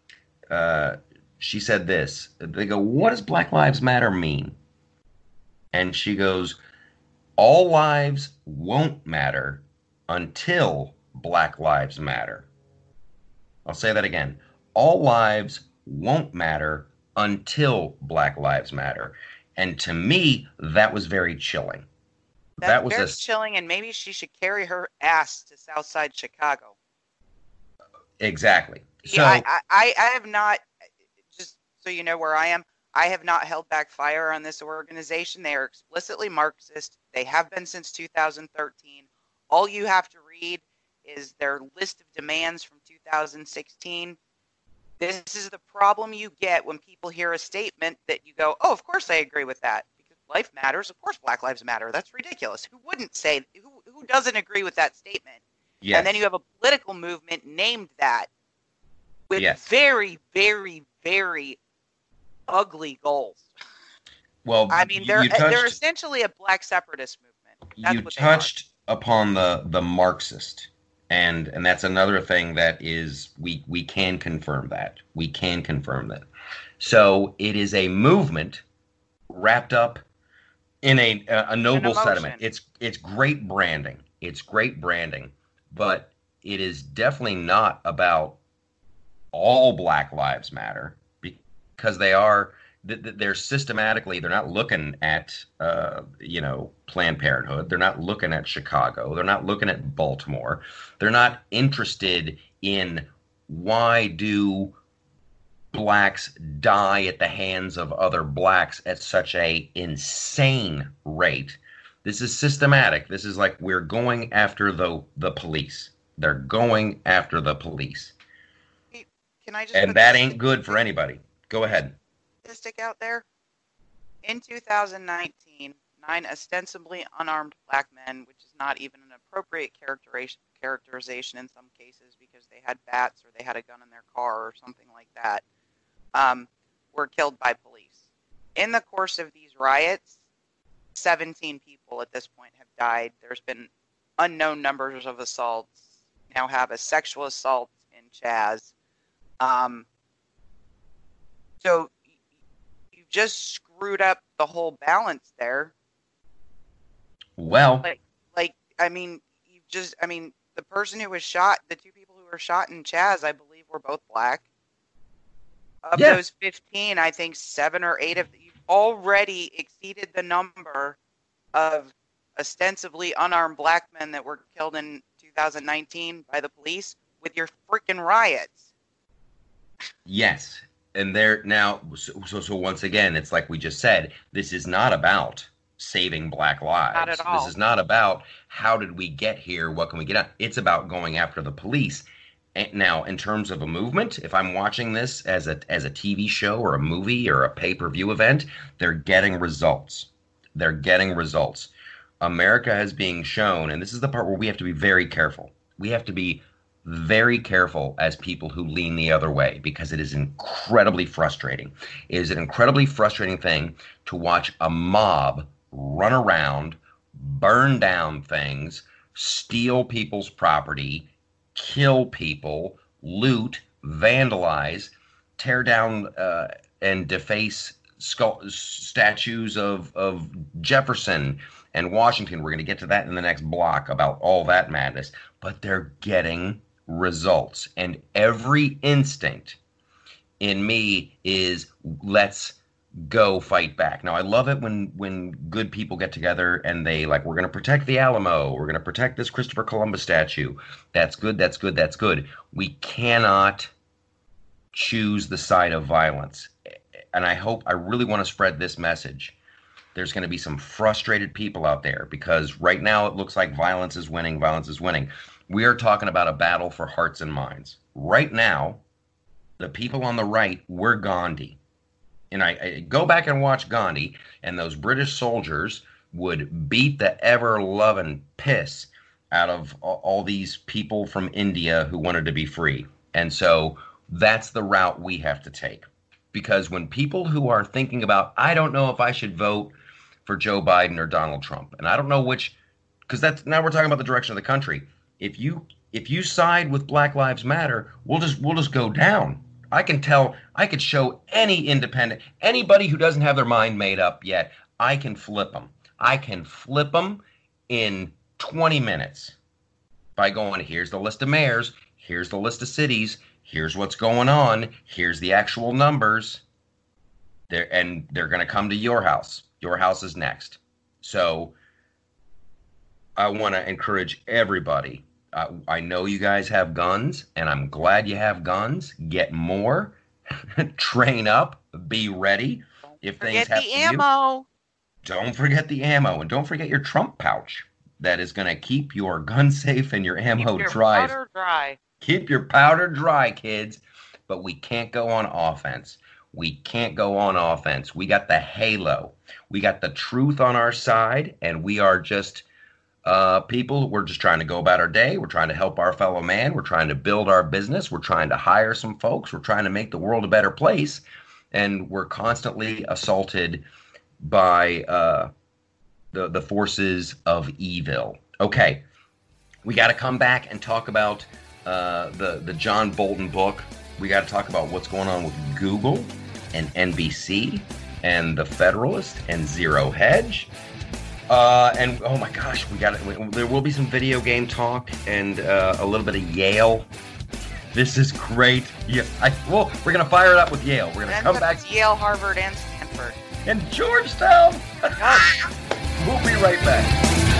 uh, she said this. They go, what does Black Lives Matter mean? And she goes, all lives won't matter until Black Lives Matter. I'll say that again. All lives won't matter until Black Lives Matter. And to me, that was very chilling. That's that was very a, chilling, and maybe she should carry her ass to Southside Chicago. Exactly. So yeah, I, I, I have not, just so you know where I am, I have not held back fire on this organization. They are explicitly Marxist. They have been since two thousand thirteen. All you have to read is their list of demands from two thousand sixteen. This is the problem you get when people hear a statement that you go, oh, of course I agree with that. Because life matters. Of course Black Lives Matter. That's ridiculous. Who wouldn't say, who, who doesn't agree with that statement? Yes. And then you have a political movement named that with yes. very, very, very ugly goals. Well, I mean, they're touched, they're essentially a black separatist movement. That's you what touched upon the, the Marxist. And and that's another thing that is, we, we can confirm that. We can confirm that. So it is a movement wrapped up in a a noble sentiment. It's it's great branding. It's great branding. But it is definitely not about all Black Lives Matter, because they are, they're systematically, they're not looking at, uh, you know, Planned Parenthood. They're not looking at Chicago. They're not looking at Baltimore. They're not interested in why do blacks die at the hands of other blacks at such a insane rate. This is systematic. This is like, we're going after the the police. They're going after the police. Can I just and that ain't good for anybody. Go ahead. Statistic out there. in two thousand nineteen, nine ostensibly unarmed black men, which is not even an appropriate characterization characterization in some cases because they had bats or they had a gun in their car or something like that, um, were killed by police. In the course of these riots, seventeen people at this point have died. There's been unknown numbers of assaults. We now have a sexual assault in Chaz. Um, so you've just screwed up the whole balance there. Well, like, like I mean, you just, I mean, the person who was shot, the two people who were shot in Chaz, I believe, were both black. Of yeah. those fifteen, I think seven or eight of you already exceeded the number of ostensibly unarmed black men that were killed in two thousand nineteen by the police with your freaking riots. Yes. And there now, so, so so once again, it's like we just said, this is not about saving black lives. Not at all. This is not about how did we get here, what can we get out. It's about going after the police. And now, in terms of a movement, if I'm watching this as a as a T V show or a movie or a pay-per-view event, they're getting results. They're getting results. America is being shown, and this is the part where we have to be very careful. We have to be very careful as people who lean the other way, because it is incredibly frustrating. It is an incredibly frustrating thing to watch a mob run around, burn down things, steal people's property, kill people, loot, vandalize, tear down uh, and deface skull- statues of, of Jefferson and Washington. We're going to get to that in the next block about all that madness. But they're getting results. And every instinct in me is, let's go fight back. Now, I love it when when good people get together and they like, we're going to protect the Alamo. We're going to protect this Christopher Columbus statue. That's good. That's good. That's good. We cannot choose the side of violence. And I hope, I really want to spread this message. There's going to be some frustrated people out there because right now it looks like violence is winning. Violence is winning. We are talking about a battle for hearts and minds. Right now, the people on the right were Gandhi. And I, I go back and watch Gandhi, and those British soldiers would beat the ever-loving piss out of all, all these people from India who wanted to be free. And so that's the route we have to take. Because when people who are thinking about, I don't know if I should vote for Joe Biden or Donald Trump, and I don't know which, because that's now we're talking about the direction of the country. If you if you side with Black Lives Matter, we'll just we'll just go down. I can tell, I could show any independent, anybody who doesn't have their mind made up yet, I can flip them. I can flip them in twenty minutes by going, here's the list of mayors, here's the list of cities, here's what's going on, here's the actual numbers. They're, and they're going to come to your house. Your house is next. So I want to encourage everybody. Uh, I know you guys have guns, and I'm glad you have guns. Get more, train up, be ready. If things happen to you, forget the ammo. Don't forget the ammo, and don't forget your Trump pouch. That is going to keep your gun safe and your ammo Keep your dry. powder dry. Keep your powder dry, kids. But we can't go on offense. We can't go on offense. We got the halo. We got the truth on our side, and we are just uh, people. We're just trying to go about our day. We're trying to help our fellow man. We're trying to build our business. We're trying to hire some folks. We're trying to make the world a better place. And we're constantly assaulted by uh, the, the forces of evil. Okay, we got to come back and talk about uh, the, the John Bolton book. We got to talk about what's going on with Google and N B C and the Federalist and Zero Hedge. Uh, and oh my gosh, we got it. There will be some video game talk and uh, a little bit of Yale. This is great. Yeah, I, well, we're gonna fire it up with Yale. We're gonna come back. Yale, Harvard, and Stanford. And Georgetown. We'll be right back.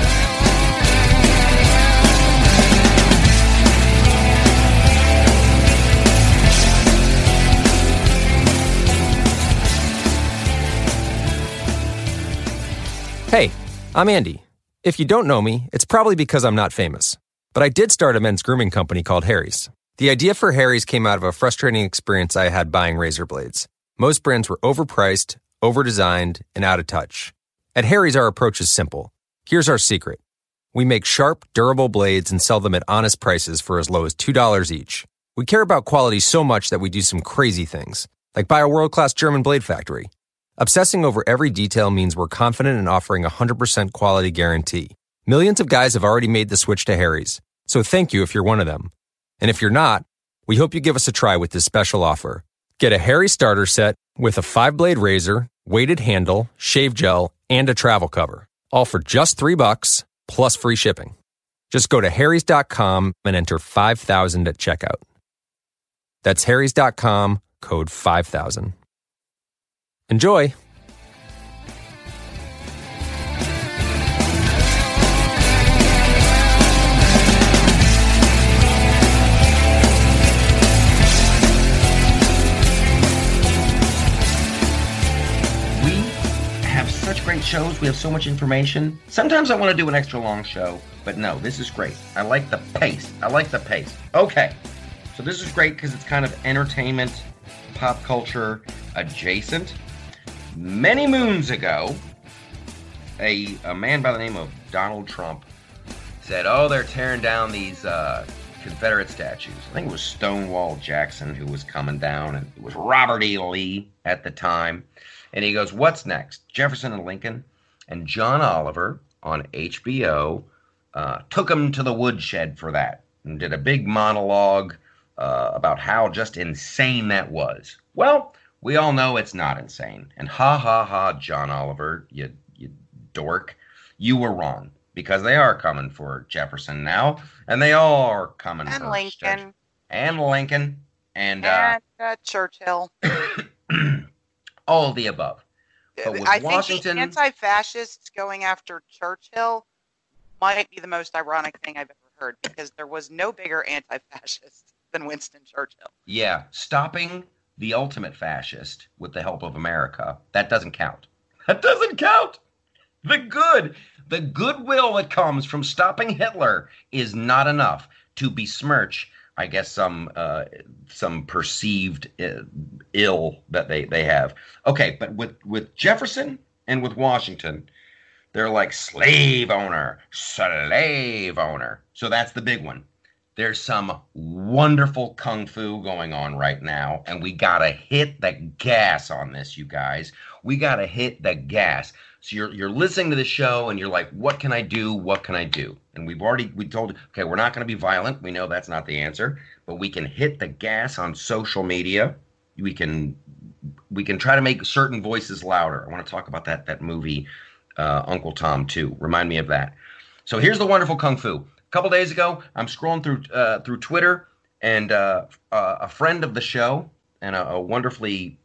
Hey, I'm Andy. If you don't know me, it's probably because I'm not famous. But I did start a men's grooming company called Harry's. The idea for Harry's came out of a frustrating experience I had buying razor blades. Most brands were overpriced, overdesigned, and out of touch. At Harry's, our approach is simple. Here's our secret. We make sharp, durable blades and sell them at honest prices for as low as two dollars each. We care about quality so much that we do some crazy things, like buy a world-class German blade factory. Obsessing over every detail means we're confident in offering a one hundred percent quality guarantee. Millions of guys have already made the switch to Harry's, so thank you if you're one of them. And if you're not, we hope you give us a try with this special offer. Get a Harry starter set with a five-blade razor, weighted handle, shave gel, and a travel cover, all for just three bucks plus free shipping. Just go to harrys dot com and enter five thousand at checkout. That's harrys dot com, code five thousand. Enjoy! Such great shows. We have so much information. Sometimes I want to do an extra long show, but no, this is great. I like the pace. I like the pace. Okay, so this is great because it's kind of entertainment, pop culture adjacent. Many moons ago, a, a man by the name of Donald Trump said, oh, they're tearing down these uh, Confederate statues. I think it was Stonewall Jackson who was coming down, and it was Robert E. Lee at the time. And he goes, what's next? Jefferson and Lincoln. And John Oliver on H B O uh, took him to the woodshed for that and did a big monologue uh, about how just insane that was. Well, we all know it's not insane. And ha, ha, ha, John Oliver, you, you dork, you were wrong. Because they are coming for Jefferson now. And they all are coming and for Lincoln. Jefferson. And Lincoln. And, and uh, uh, Churchill. all of the above. But with I Washington, think the anti-fascists going after Churchill might be the most ironic thing I've ever heard, because there was no bigger anti-fascist than Winston Churchill. Yeah, stopping the ultimate fascist with the help of America, that doesn't count. That doesn't count. The good, the goodwill that comes from stopping Hitler is not enough to besmirch, I guess, some uh, some perceived uh, ill that they, they have. Okay, but with, with Jefferson and with Washington, they're like slave owner, slave owner. So that's the big one. There's some wonderful kung fu going on right now, and we got to hit the gas on this, you guys. We got to hit the gas. So you're you're listening to the show, and you're like, what can I do? What can I do? And we've already, we told you, okay, we're not going to be violent. We know that's not the answer, but we can hit the gas on social media. We can we can try to make certain voices louder. I want to talk about that that movie, uh, Uncle Tom two. Remind me of that. So here's the wonderful kung fu. A couple days ago, I'm scrolling through uh, through Twitter, and uh, uh, a friend of the show, and a, a wonderfully,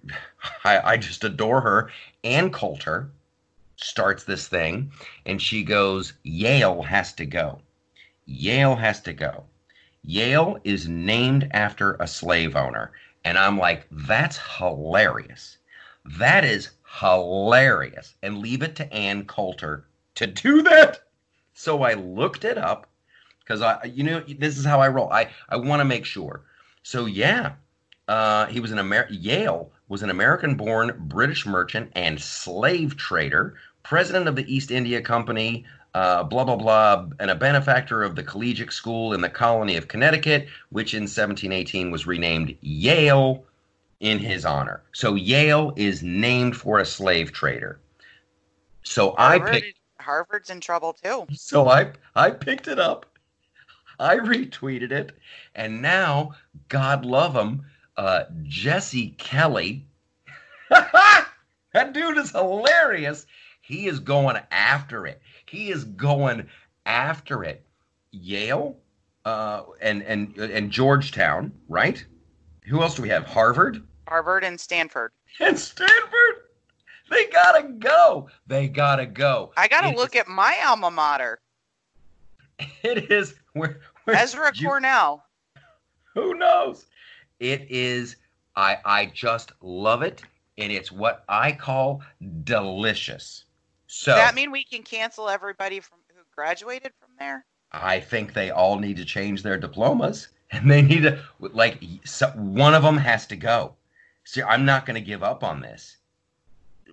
I, I just adore her, Ann Coulter, starts this thing, and she goes, Yale has to go. Yale has to go. Yale is named after a slave owner. And I'm like, that's hilarious. That is hilarious. And leave it to Ann Coulter to do that. So I looked it up because I, you know, this is how I roll. I, I want to make sure. So yeah, uh, he was an Amer- Yale was an American-born British merchant and slave trader, president of the East India Company, uh, blah, blah, blah, and a benefactor of the collegiate school in the colony of Connecticut, which in seventeen eighteen was renamed Yale in his honor. So Yale is named for a slave trader. So Harvard, I picked... Harvard's in trouble too. So I I picked it up. I retweeted it. And now, God love him, uh, Jesse Kelly. That dude is hilarious. He is going after it. He is going after it. Yale uh, and and and Georgetown, right? Who else do we have? Harvard? Harvard and Stanford. And Stanford. They gotta go. They gotta go. I gotta It look is, at my alma mater. It is where, where Ezra you, Cornell. Who knows? It is. I I just love it, and it's what I call delicious. So Does that mean we can cancel everybody from who graduated from there? I think they all need to change their diplomas, and they need to, like, so one of them has to go. See, I'm not going to give up on this.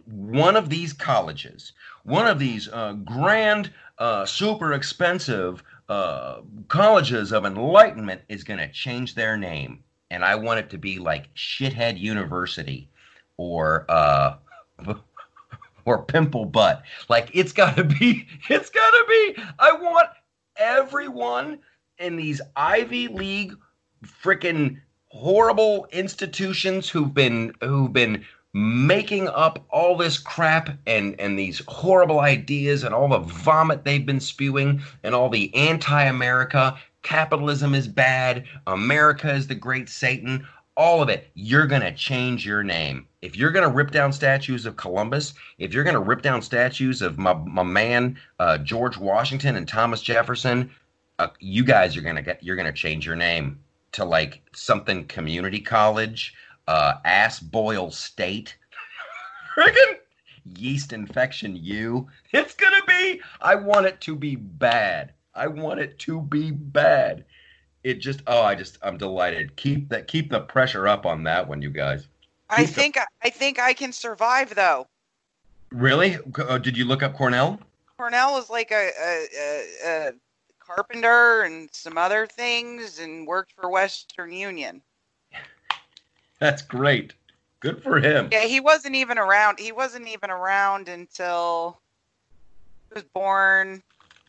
one of these colleges, one of these uh, grand, uh, super expensive uh, colleges of enlightenment is going to change their name. And I want it to be like Shithead University or uh, or Pimple Butt. Like, it's got to be, it's got to be. I want everyone in these Ivy League freaking horrible institutions who've been who've been making up all this crap and and these horrible ideas and all the vomit they've been spewing and all the anti-America, capitalism is bad, America is the great Satan, all of it. You're going to change your name. If you're going to rip down statues of Columbus, if you're going to rip down statues of my, my man uh, George Washington and Thomas Jefferson, uh, you guys are going to get you're going to change your name to like something community college, uh, ass boil state, friggin' yeast infection U. It's gonna be, I want it to be bad. I want it to be bad. It just, oh, I just, I'm delighted. Keep that, keep the pressure up on that one, you guys. Keep I think, the, I think I can survive though. Really? Uh, did you look up Cornell? Cornell was like a, a, a, a carpenter and some other things and worked for Western Union. That's great. Good for him. Yeah, he wasn't even around. He wasn't even around until he was born.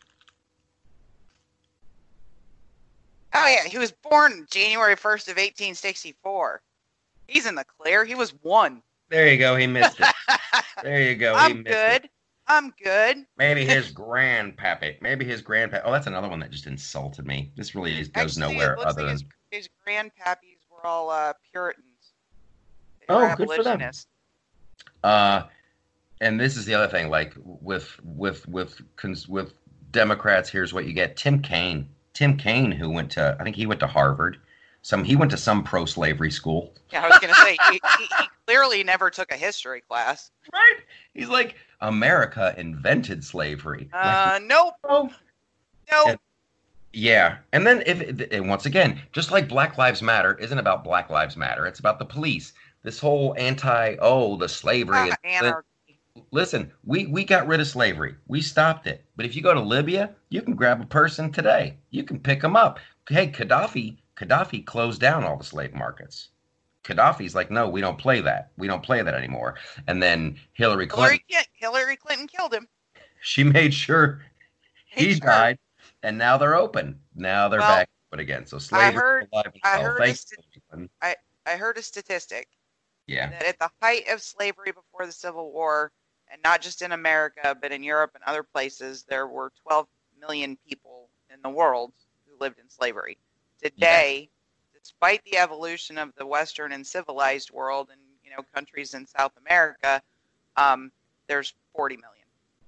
Oh yeah, he was born January first of eighteen sixty-four. He's in the clear. He was one. There you go. He missed it. There you go. I'm he missed good. It. I'm good. Maybe his grandpappy. Maybe his grandpappy. Oh, that's another one that just insulted me. This really goes Actually, nowhere it looks other like than. his, his grandpappies were all uh, Puritans. They Oh, were good for them. abolitionists. Uh, and this is the other thing. Like with with with cons- with Democrats, here's what you get: Tim Kaine. Tim Kaine, who went to, I think he went to Harvard. Some he went to some pro-slavery school. Yeah, I was going to say he, he, he clearly never took a history class. Right? He's like, America invented slavery. Uh, Like, nope. oh. Nope. And- yeah, and then if and once again, just like Black Lives Matter isn't about Black Lives Matter, it's about the police. This whole anti, oh, the slavery. Ah, anarchy. Listen, we, we got rid of slavery. We stopped it. But if you go to Libya, you can grab a person today. You can pick them up. Hey, Gaddafi, Gaddafi closed down all the slave markets. Gaddafi's like, no, we don't play that. We don't play that anymore. And then Hillary Clinton, Hillary, Hillary Clinton killed him. she made sure he Made sure. died. And now they're open. Now they're Well, back open again. So slavery heard- alive and I well. heard Thanks, a st- Hillary Clinton. I heard a statistic Yeah. that at the height of slavery before the Civil War, and not just in America, but in Europe and other places, there were twelve million people in the world who lived in slavery. Today, despite the evolution of the Western and civilized world and, you know, countries in South America, um, there's forty million.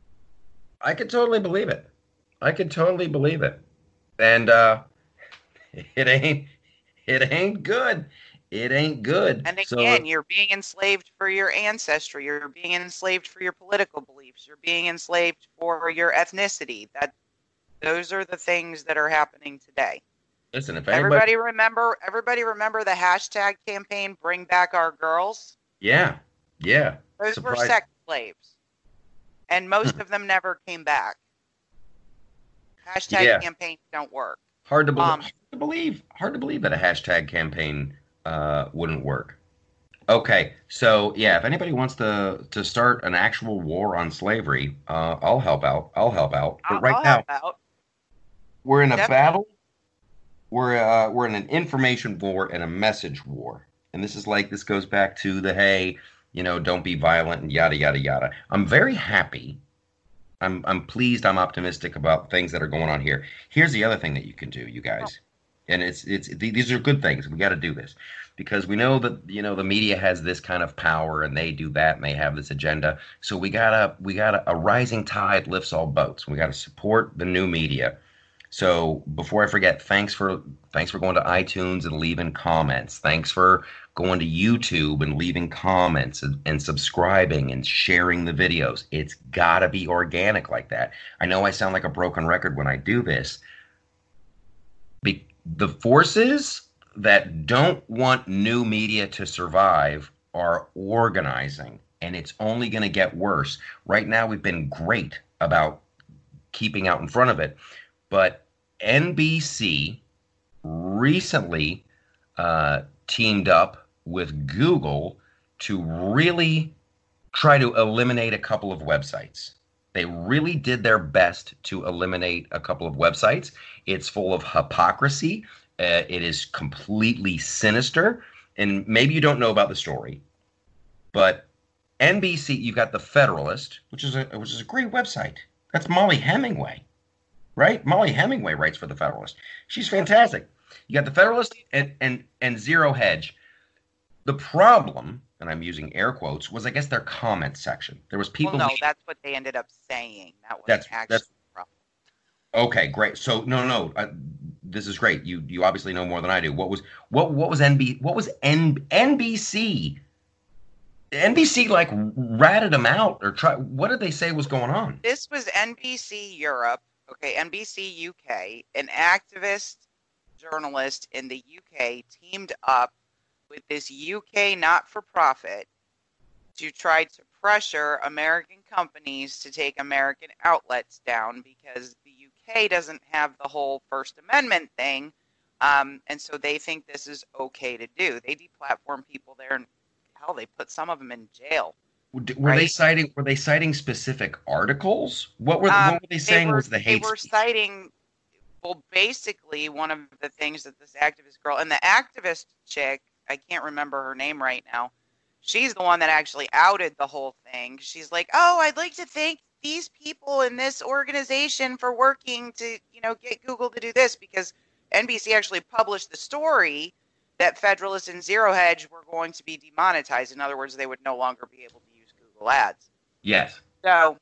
I could totally believe it. I could totally believe it. And uh, it ain't it ain't good. It ain't good. And So- again, you're being enslaved for your ancestry. You're being enslaved for your political beliefs. You're being enslaved for your ethnicity. That those are the things that are happening today. listen, if anybody, Everybody remember everybody remember the hashtag campaign Bring Back Our Girls? yeah, yeah, Those were Surprise- sex slaves. And most of them never came back. Hashtag Yeah. campaigns don't work. hard to believe. Um, hard to believe. Hard to believe that a hashtag campaign uh, wouldn't work. Okay, so yeah, if anybody wants to to start an actual war on slavery, uh, I'll help out. I'll help out. But I'll, right I'll now, help out. we're in a Definitely. battle. We're uh, we're in an information war and a message war, and this is like this goes back to the hey, you know, don't be violent and yada yada yada. I'm very happy. I'm I'm pleased. I'm optimistic about things that are going on here. Here's the other thing that you can do, you guys, and it's it's these are good things. We got to do this because we know that you know the media has this kind of power and they do that and they have this agenda. So we gotta we gotta a rising tide lifts all boats. We gotta support the new media. So before I forget, thanks for thanks for going to iTunes and leaving comments. Thanks for going to YouTube and leaving comments and, and subscribing and sharing the videos. It's gotta be organic like that. I know I sound like a broken record when I do this. Be- the forces that don't want new media to survive are organizing. and it's only going to get worse. Right now, we've been great about keeping out in front of it, but N B C recently uh, teamed up with Google to really try to eliminate a couple of websites. They really did their best to eliminate a couple of websites. It's full of hypocrisy. Uh, it is completely sinister. And maybe you don't know about the story, but N B C, you've got The Federalist, which is a which is a great website. That's Molly Hemingway, right? Molly Hemingway writes for The Federalist. She's fantastic. You got The Federalist and and and Zero Hedge. The problem, and I'm using air quotes, was I guess their comment section. There was people. Well, no, that's what they ended up saying. That was that's, actually that's, the problem. Okay, great. So no, no, uh, this is great. You you obviously know more than I do. What was what what was N B what was N, N B C? N B C like ratted them out or try. What did they say was going on? This was N B C Europe. Okay, N B C U K. An activist journalist in the U K teamed up with this U K not-for-profit to try to pressure American companies to take American outlets down because the U K doesn't have the whole First Amendment thing, um, and so they think this is okay to do. They deplatform people there, and hell, they put some of them in jail. Were right? they citing Were they citing specific articles? What were, um, what were they saying they were, was the hate They were speech? citing, well, basically one of the things that this activist girl, and the activist chick, I can't remember her name right now. She's the one that actually outed the whole thing. She's like, "Oh, I'd like to thank these people in this organization for working to, you know, get Google to do this," because N B C actually published the story that Federalist and Zero Hedge were going to be demonetized. In other words, they would no longer be able to use Google Ads. Yes. So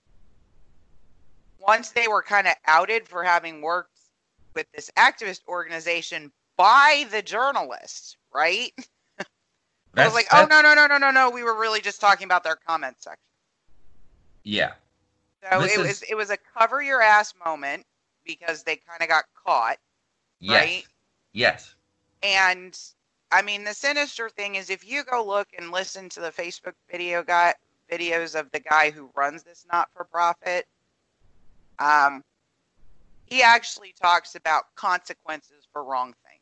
once they were kind of outed for having worked with this activist organization by the journalists, right? I was like, oh, no, no, no, no, no, no. We were really just talking about their comment section. Yeah. So This it is- was it was a cover your ass moment because they kind of got caught, Yes. right? Yes. And I mean, the sinister thing is if you go look and listen to the Facebook video guy videos of the guy who runs this not-for-profit, um, he actually talks about consequences for wrongthink.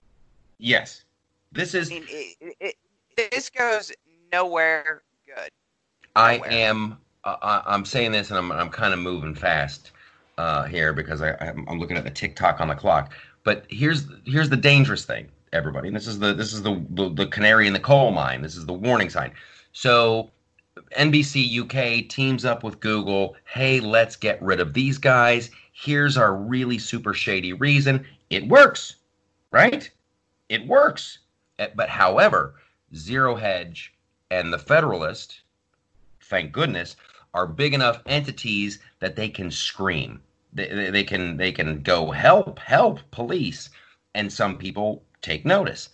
Yes. This is. I mean, it, it, it, this goes nowhere good. I Nowhere. am. Uh, I- I'm saying this, and I'm I'm kind of moving fast uh, here because I I'm, I'm looking at the TikTok on the clock. But here's here's the dangerous thing, everybody. And this is the this is the, the the canary in the coal mine. This is the warning sign. So N B C U K teams up with Google. Hey, let's get rid of these guys. Here's our really super shady reason. It works, right? It works. Eh, But however, Zero Hedge and the Federalist, thank goodness, are big enough entities that they can scream. They, they, they can they can go help, help, police, and some people take notice.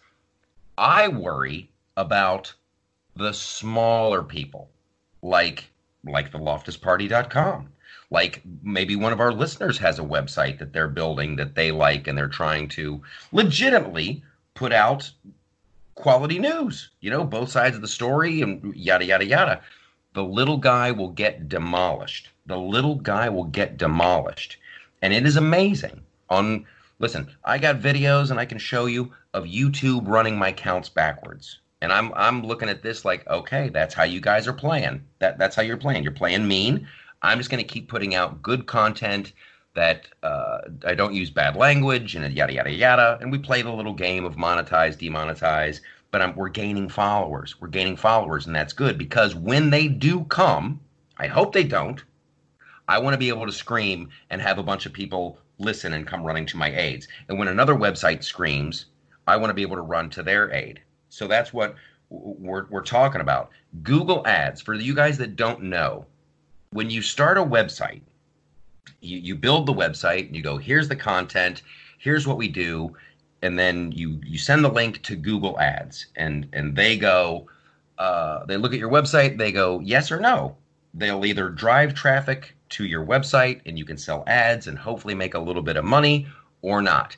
I worry about the smaller people, like like the loftus party dot com. Like maybe one of our listeners has a website that they're building that they like, and they're trying to legitimately put out quality news, you know, both sides of the story and yada, yada, yada. The little guy will get demolished. The little guy will get demolished. And it is amazing. On listen, I got videos and I can show you of YouTube running my counts backwards. And I'm I'm looking at this like, okay, that's how you guys are playing. That that's how you're playing. You're playing mean. I'm just going to keep putting out good content that uh, I don't use bad language and yada, yada, yada. And we play the little game of monetize, demonetize. But I'm, we're gaining followers. We're gaining followers, and that's good because when they do come, I hope they don't, I want to be able to scream and have a bunch of people listen and come running to my aids. And when another website screams, I want to be able to run to their aid. So that's what we're, we're talking about. Google Ads, for you guys that don't know, when you start a website, you, you build the website, and you go, here's the content, here's what we do, and then you you send the link to Google Ads, and and they go, uh, they look at your website, they go yes or no. They'll either drive traffic to your website, and you can sell ads and hopefully make a little bit of money, or not.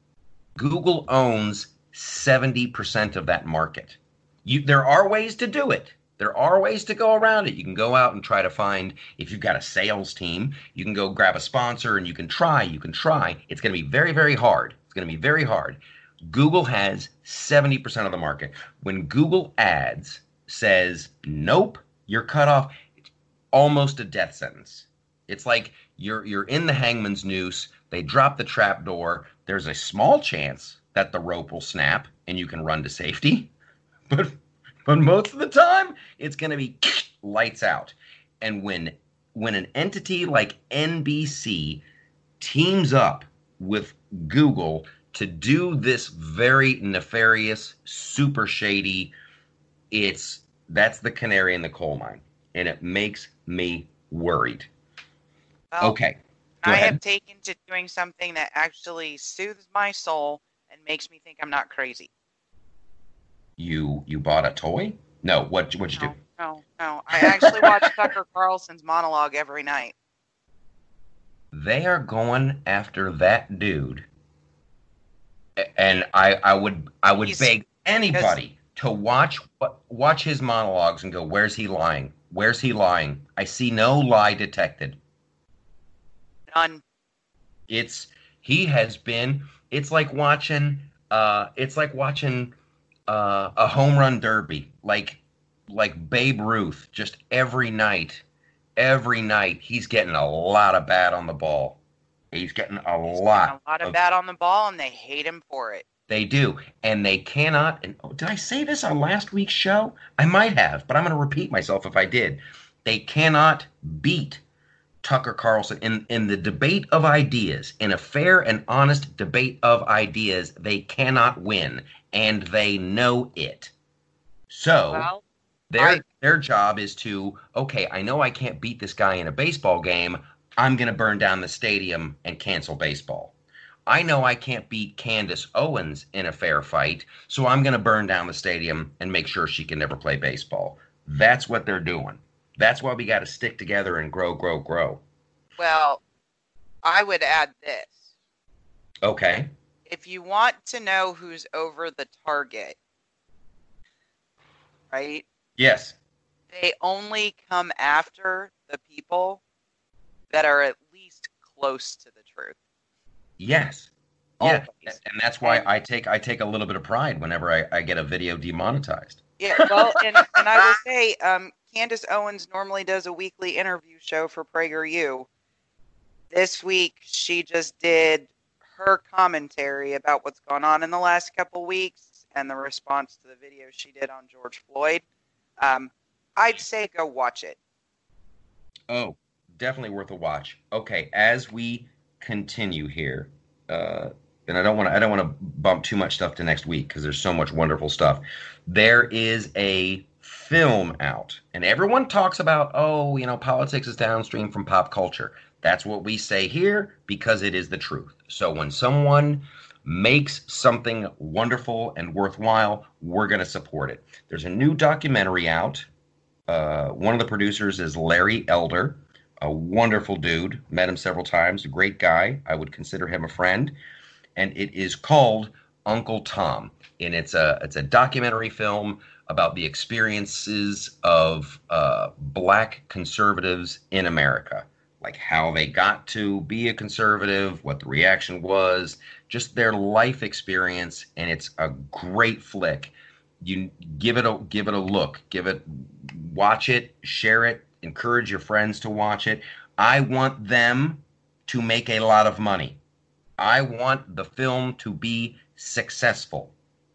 Google owns seventy percent of that market. You, there are ways to do it. There are ways to go around it. You can go out and try to find, if you've got a sales team, you can go grab a sponsor and you can try, you can try. It's going to be very, very hard. It's going to be very hard. Google has seventy percent of the market. When Google Ads says, nope, you're cut off, it's almost a death sentence. It's like you're you're in the hangman's noose. They drop the trap door. There's a small chance that the rope will snap and you can run to safety. But but most of the time, it's going to be lights out. And when when an entity like N B C teams up with Google to do this very nefarious, super shady, it's that's the canary in the coal mine. And it makes me worried. Well, okay. Go I ahead. have taken to doing something that actually soothes my soul and makes me think I'm not crazy. You you bought a toy? No, what what'd you No, do? no, no. I actually watch Tucker Carlson's monologue every night. They are going after that dude. A- And I I would I would He's- beg anybody to watch watch his monologues and go, where's he lying? Where's he lying? I see no lie detected. None. It's he has been it's like watching uh it's like watching uh a home run derby, like like Babe Ruth, just every night. Every night he's getting a lot of bat on the ball. He's getting a He's lot getting a lot of of bat on the ball, and they hate him for it. They do, and they cannot. And oh, did I say this on last week's show? I might have, but I'm going to repeat myself if I did. They cannot beat Tucker Carlson in in the debate of ideas, in a fair and honest debate of ideas. They cannot win, and they know it. So Well, their I- their job is to, okay, I know I can't beat this guy in a baseball game. I'm going to burn down the stadium and cancel baseball. I know I can't beat Candace Owens in a fair fight, so I'm going to burn down the stadium and make sure she can never play baseball. That's what they're doing. That's why we got to stick together and grow, grow, grow. well, I would add this. Okay. If you want to know who's over the target, right? Yes. They only come after the people that are at least close to the truth. Yes. Yeah. Always. And that's why I take I take a little bit of pride whenever I, I get a video demonetized. Yeah, well, and, and I will say, um, Candace Owens normally does a weekly interview show for PragerU. This week, she just did her commentary about what's gone on in the last couple weeks and the response to the video she did on George Floyd. Um, I'd say go watch it. Oh, definitely worth a watch. Okay, as we continue here, uh, and I don't want to I don't want to bump too much stuff to next week because there's so much wonderful stuff. There is a film out, and everyone talks about, oh, you know, politics is downstream from pop culture. That's what we say here because it is the truth. So when someone makes something wonderful and worthwhile, we're going to support it. There's a new documentary out. Uh, one of the producers is Larry Elder, a wonderful dude. Met him several times. A great guy. I would consider him a friend. And it is called Uncle Tom. And it's a it's a documentary film about the experiences of uh, black conservatives in America. Like how they got to be a conservative, what the reaction was, just their life experience. And it's a great flick. You give it a give it a look, give it, watch it, share it, encourage your friends to watch it. I want them to make a lot of money. I want the film to be successful.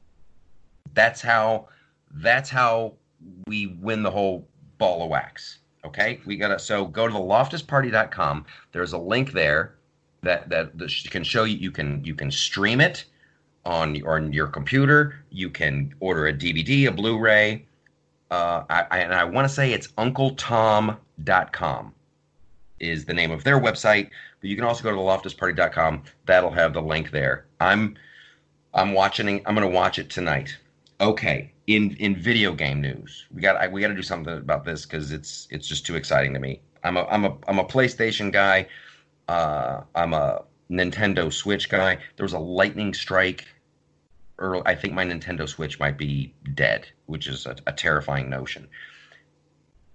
That's how that's how we win the whole ball of wax. Okay, we gotta so go to the loftus party dot com. There's a link there that that, that can show you you can you can stream it on or on your computer. You can order a D V D, a Blu-ray. Uh, I, I, and I want to say it's uncle tom dot com is the name of their website. But you can also go to the loftus party dot com. That'll have the link there. I'm I'm watching. I'm going to watch it tonight. Okay. In in video game news, we got I, we got to do something about this because it's it's just too exciting to me. I'm a I'm a I'm a PlayStation guy. Uh, I'm a Nintendo Switch guy. There was a lightning strike. Early, I think my Nintendo Switch might be dead, which is a, a terrifying notion.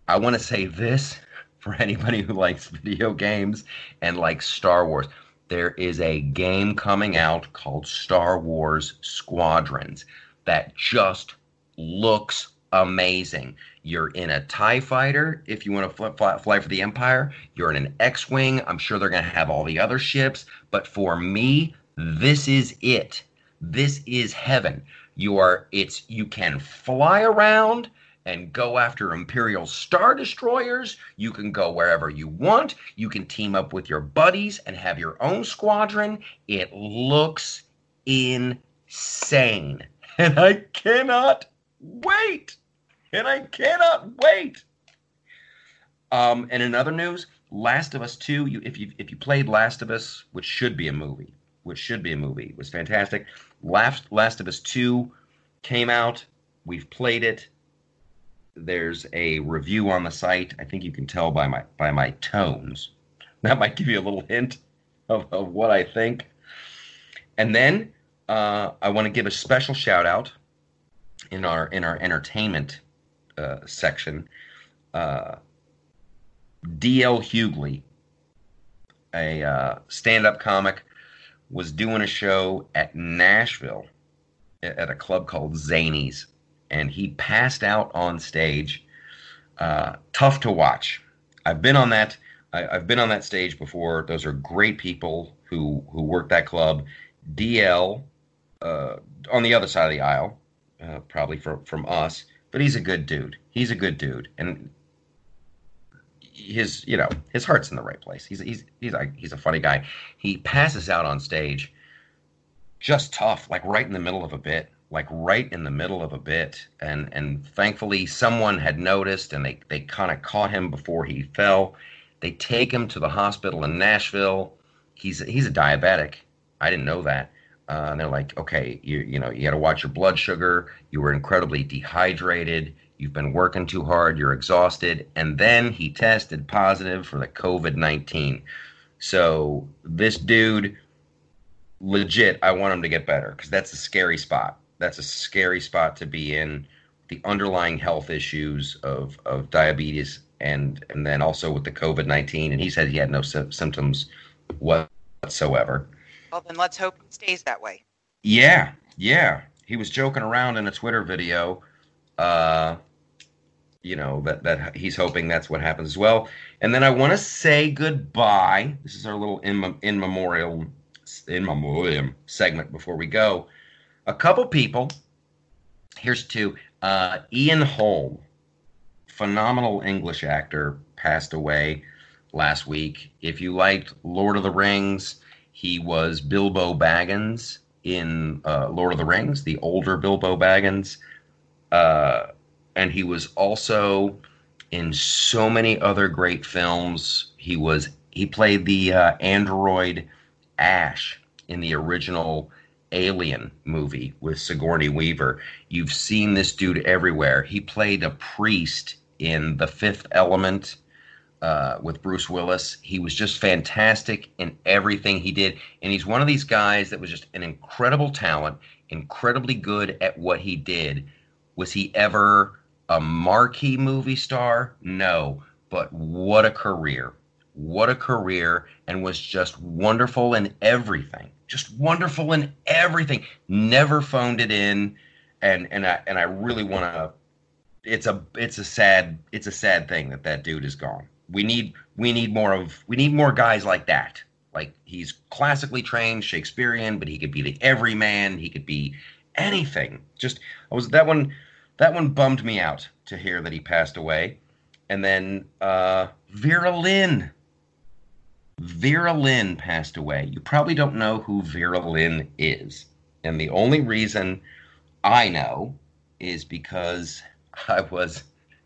I want to say this for anybody who likes video games and likes Star Wars. There is a game coming out called Star Wars Squadrons that just looks amazing. You're in a TIE fighter if you want to fly, fly, fly for the Empire. You're in an X-Wing. I'm sure they're going to have all the other ships. But for me, this is it. This is heaven. You are, it's, you can fly around and go after Imperial Star Destroyers. You can go wherever you want. You can team up with your buddies and have your own squadron. It looks insane. And I cannot wait. And I cannot wait. Um, and in other news, Last of Us two, you, if you if you played Last of Us, which should be a movie, which should be a movie, it was fantastic. Last, Last of Us two came out. We've played it. There's a review on the site. I think you can tell by my by my tones. That might give you a little hint of, of what I think. And then uh, I want to give a special shout out in our in our entertainment uh, section. Uh, D L Hughley, a uh, stand-up comic, was doing a show at Nashville at a club called Zanies. And he passed out on stage. Uh, tough to watch. I've been on that. I, I've been on that stage before. Those are great people who who work that club. D L uh, on the other side of the aisle, uh, probably from from us, but he's a good dude. He's a good dude, and his you know his heart's in the right place. He's he's he's a, he's a funny guy. He passes out on stage, just tough, like right in the middle of a bit. like right in the middle of a bit. And and thankfully someone had noticed, and they, they kind of caught him before he fell. They take him to the hospital in Nashville. He's he's a diabetic. I didn't know that. Uh, and they're like, okay, you you know, you got to watch your blood sugar. You were incredibly dehydrated. You've been working too hard. You're exhausted. And then he tested positive for the covid nineteen. So this dude, legit, I want him to get better, because that's a scary spot. That's a scary spot to be in. The underlying health issues of, of diabetes, and and then also with the covid nineteen. And he said he had no sy- symptoms whatsoever. Well, then let's hope it stays that way. Yeah, yeah. He was joking around in a Twitter video, uh, you know, that, that he's hoping that's what happens as well. And then I want to say goodbye. This is our little in, in memorial in memoriam segment before we go. A couple people. Here's two. Uh, Ian Holm, phenomenal English actor, passed away last week. If you liked Lord of the Rings, he was Bilbo Baggins in uh, Lord of the Rings, the older Bilbo Baggins. Uh, and he was also in so many other great films. He was he played the uh, android Ash in the original Alien movie with Sigourney Weaver. You've seen this dude everywhere. He played a priest in The Fifth Element uh, with Bruce Willis. He was just fantastic in everything he did. And he's one of these guys that was just an incredible talent, incredibly good at what he did. Was he ever a marquee movie star? No. But what a career. What a career, and was just wonderful in everything. Just wonderful in everything. Never phoned it in, and and I and I really want to. It's a it's a sad it's a sad thing that that dude is gone. We need we need more of we need more guys like that. Like, he's classically trained Shakespearean, but he could be the everyman. He could be anything. Just I was that one that one bummed me out to hear that he passed away. And then uh, Vera Lynn. Vera Lynn passed away. You probably don't know who Vera Lynn is. And the only reason I know is because I was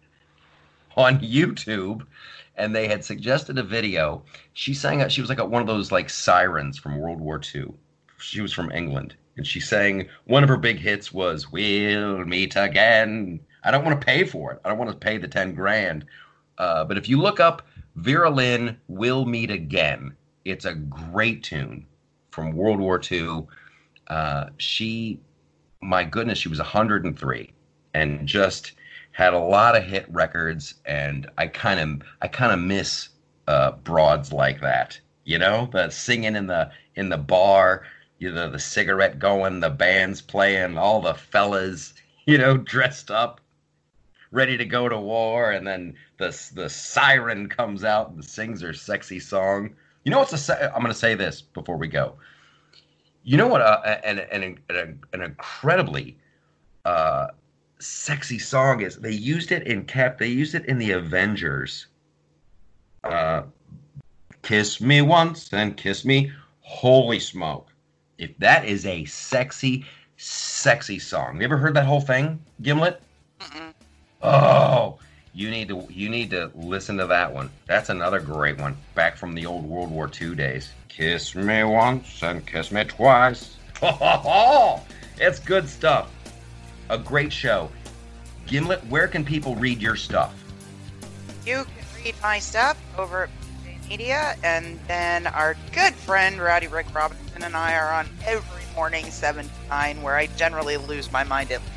on YouTube and they had suggested a video. She sang, she was like a, one of those like sirens from World War Two. She was from England. And she sang, one of her big hits was, "We'll Meet Again." I don't want to pay for it. I don't want to pay the ten grand. Uh, but if you look up Vera Lynn, "We'll Meet Again," it's a great tune from World War Two. Uh, she, my goodness, she was one hundred three and just had a lot of hit records, and I kind of I kind of miss uh, broads like that. You know, the singing in the in the bar, you know, the cigarette going, the band's playing, all the fellas, you know, dressed up, ready to go to war, and then the the siren comes out and sings her sexy song. You know what's a? I'm going to say this before we go. You know what? Uh, an, an an an incredibly uh, sexy song is. They used it in Cap. They used it in the Avengers. Uh, kiss me once and kiss me. Holy smoke! If that is a sexy, sexy song. You ever heard that whole thing, Gimlet? Mm-mm. Oh, you need to you need to listen to that one. That's another great one. Back from the old World War Two days. Kiss me once and kiss me twice. Oh, it's good stuff. A great show. Gimlet, where can people read your stuff? You can read my stuff over at P J Media, and then our good friend Rowdy Rick Robinson and I are on every morning seven to nine, where I generally lose my mind at.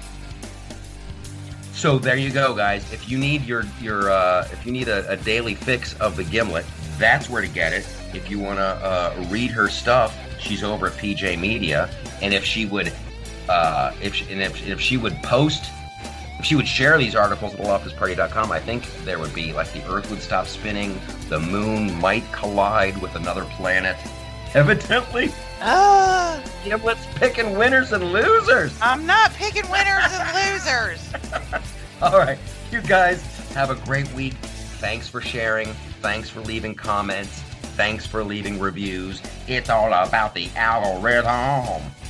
So there you go, guys. If you need your your uh, if you need a, a daily fix of the Gimlet, that's where to get it. If you want to uh, read her stuff, she's over at P J Media, and if she would, uh, if she, and if if she would post, if she would share these articles at loftus party dot com, I think there would be like the Earth would stop spinning, the moon might collide with another planet. Evidently, Ah, Gimlet's picking winners and losers. I'm not picking winners and losers. All right, you guys have a great week. Thanks for sharing. Thanks for leaving comments. Thanks for leaving reviews. It's all about the algorithm.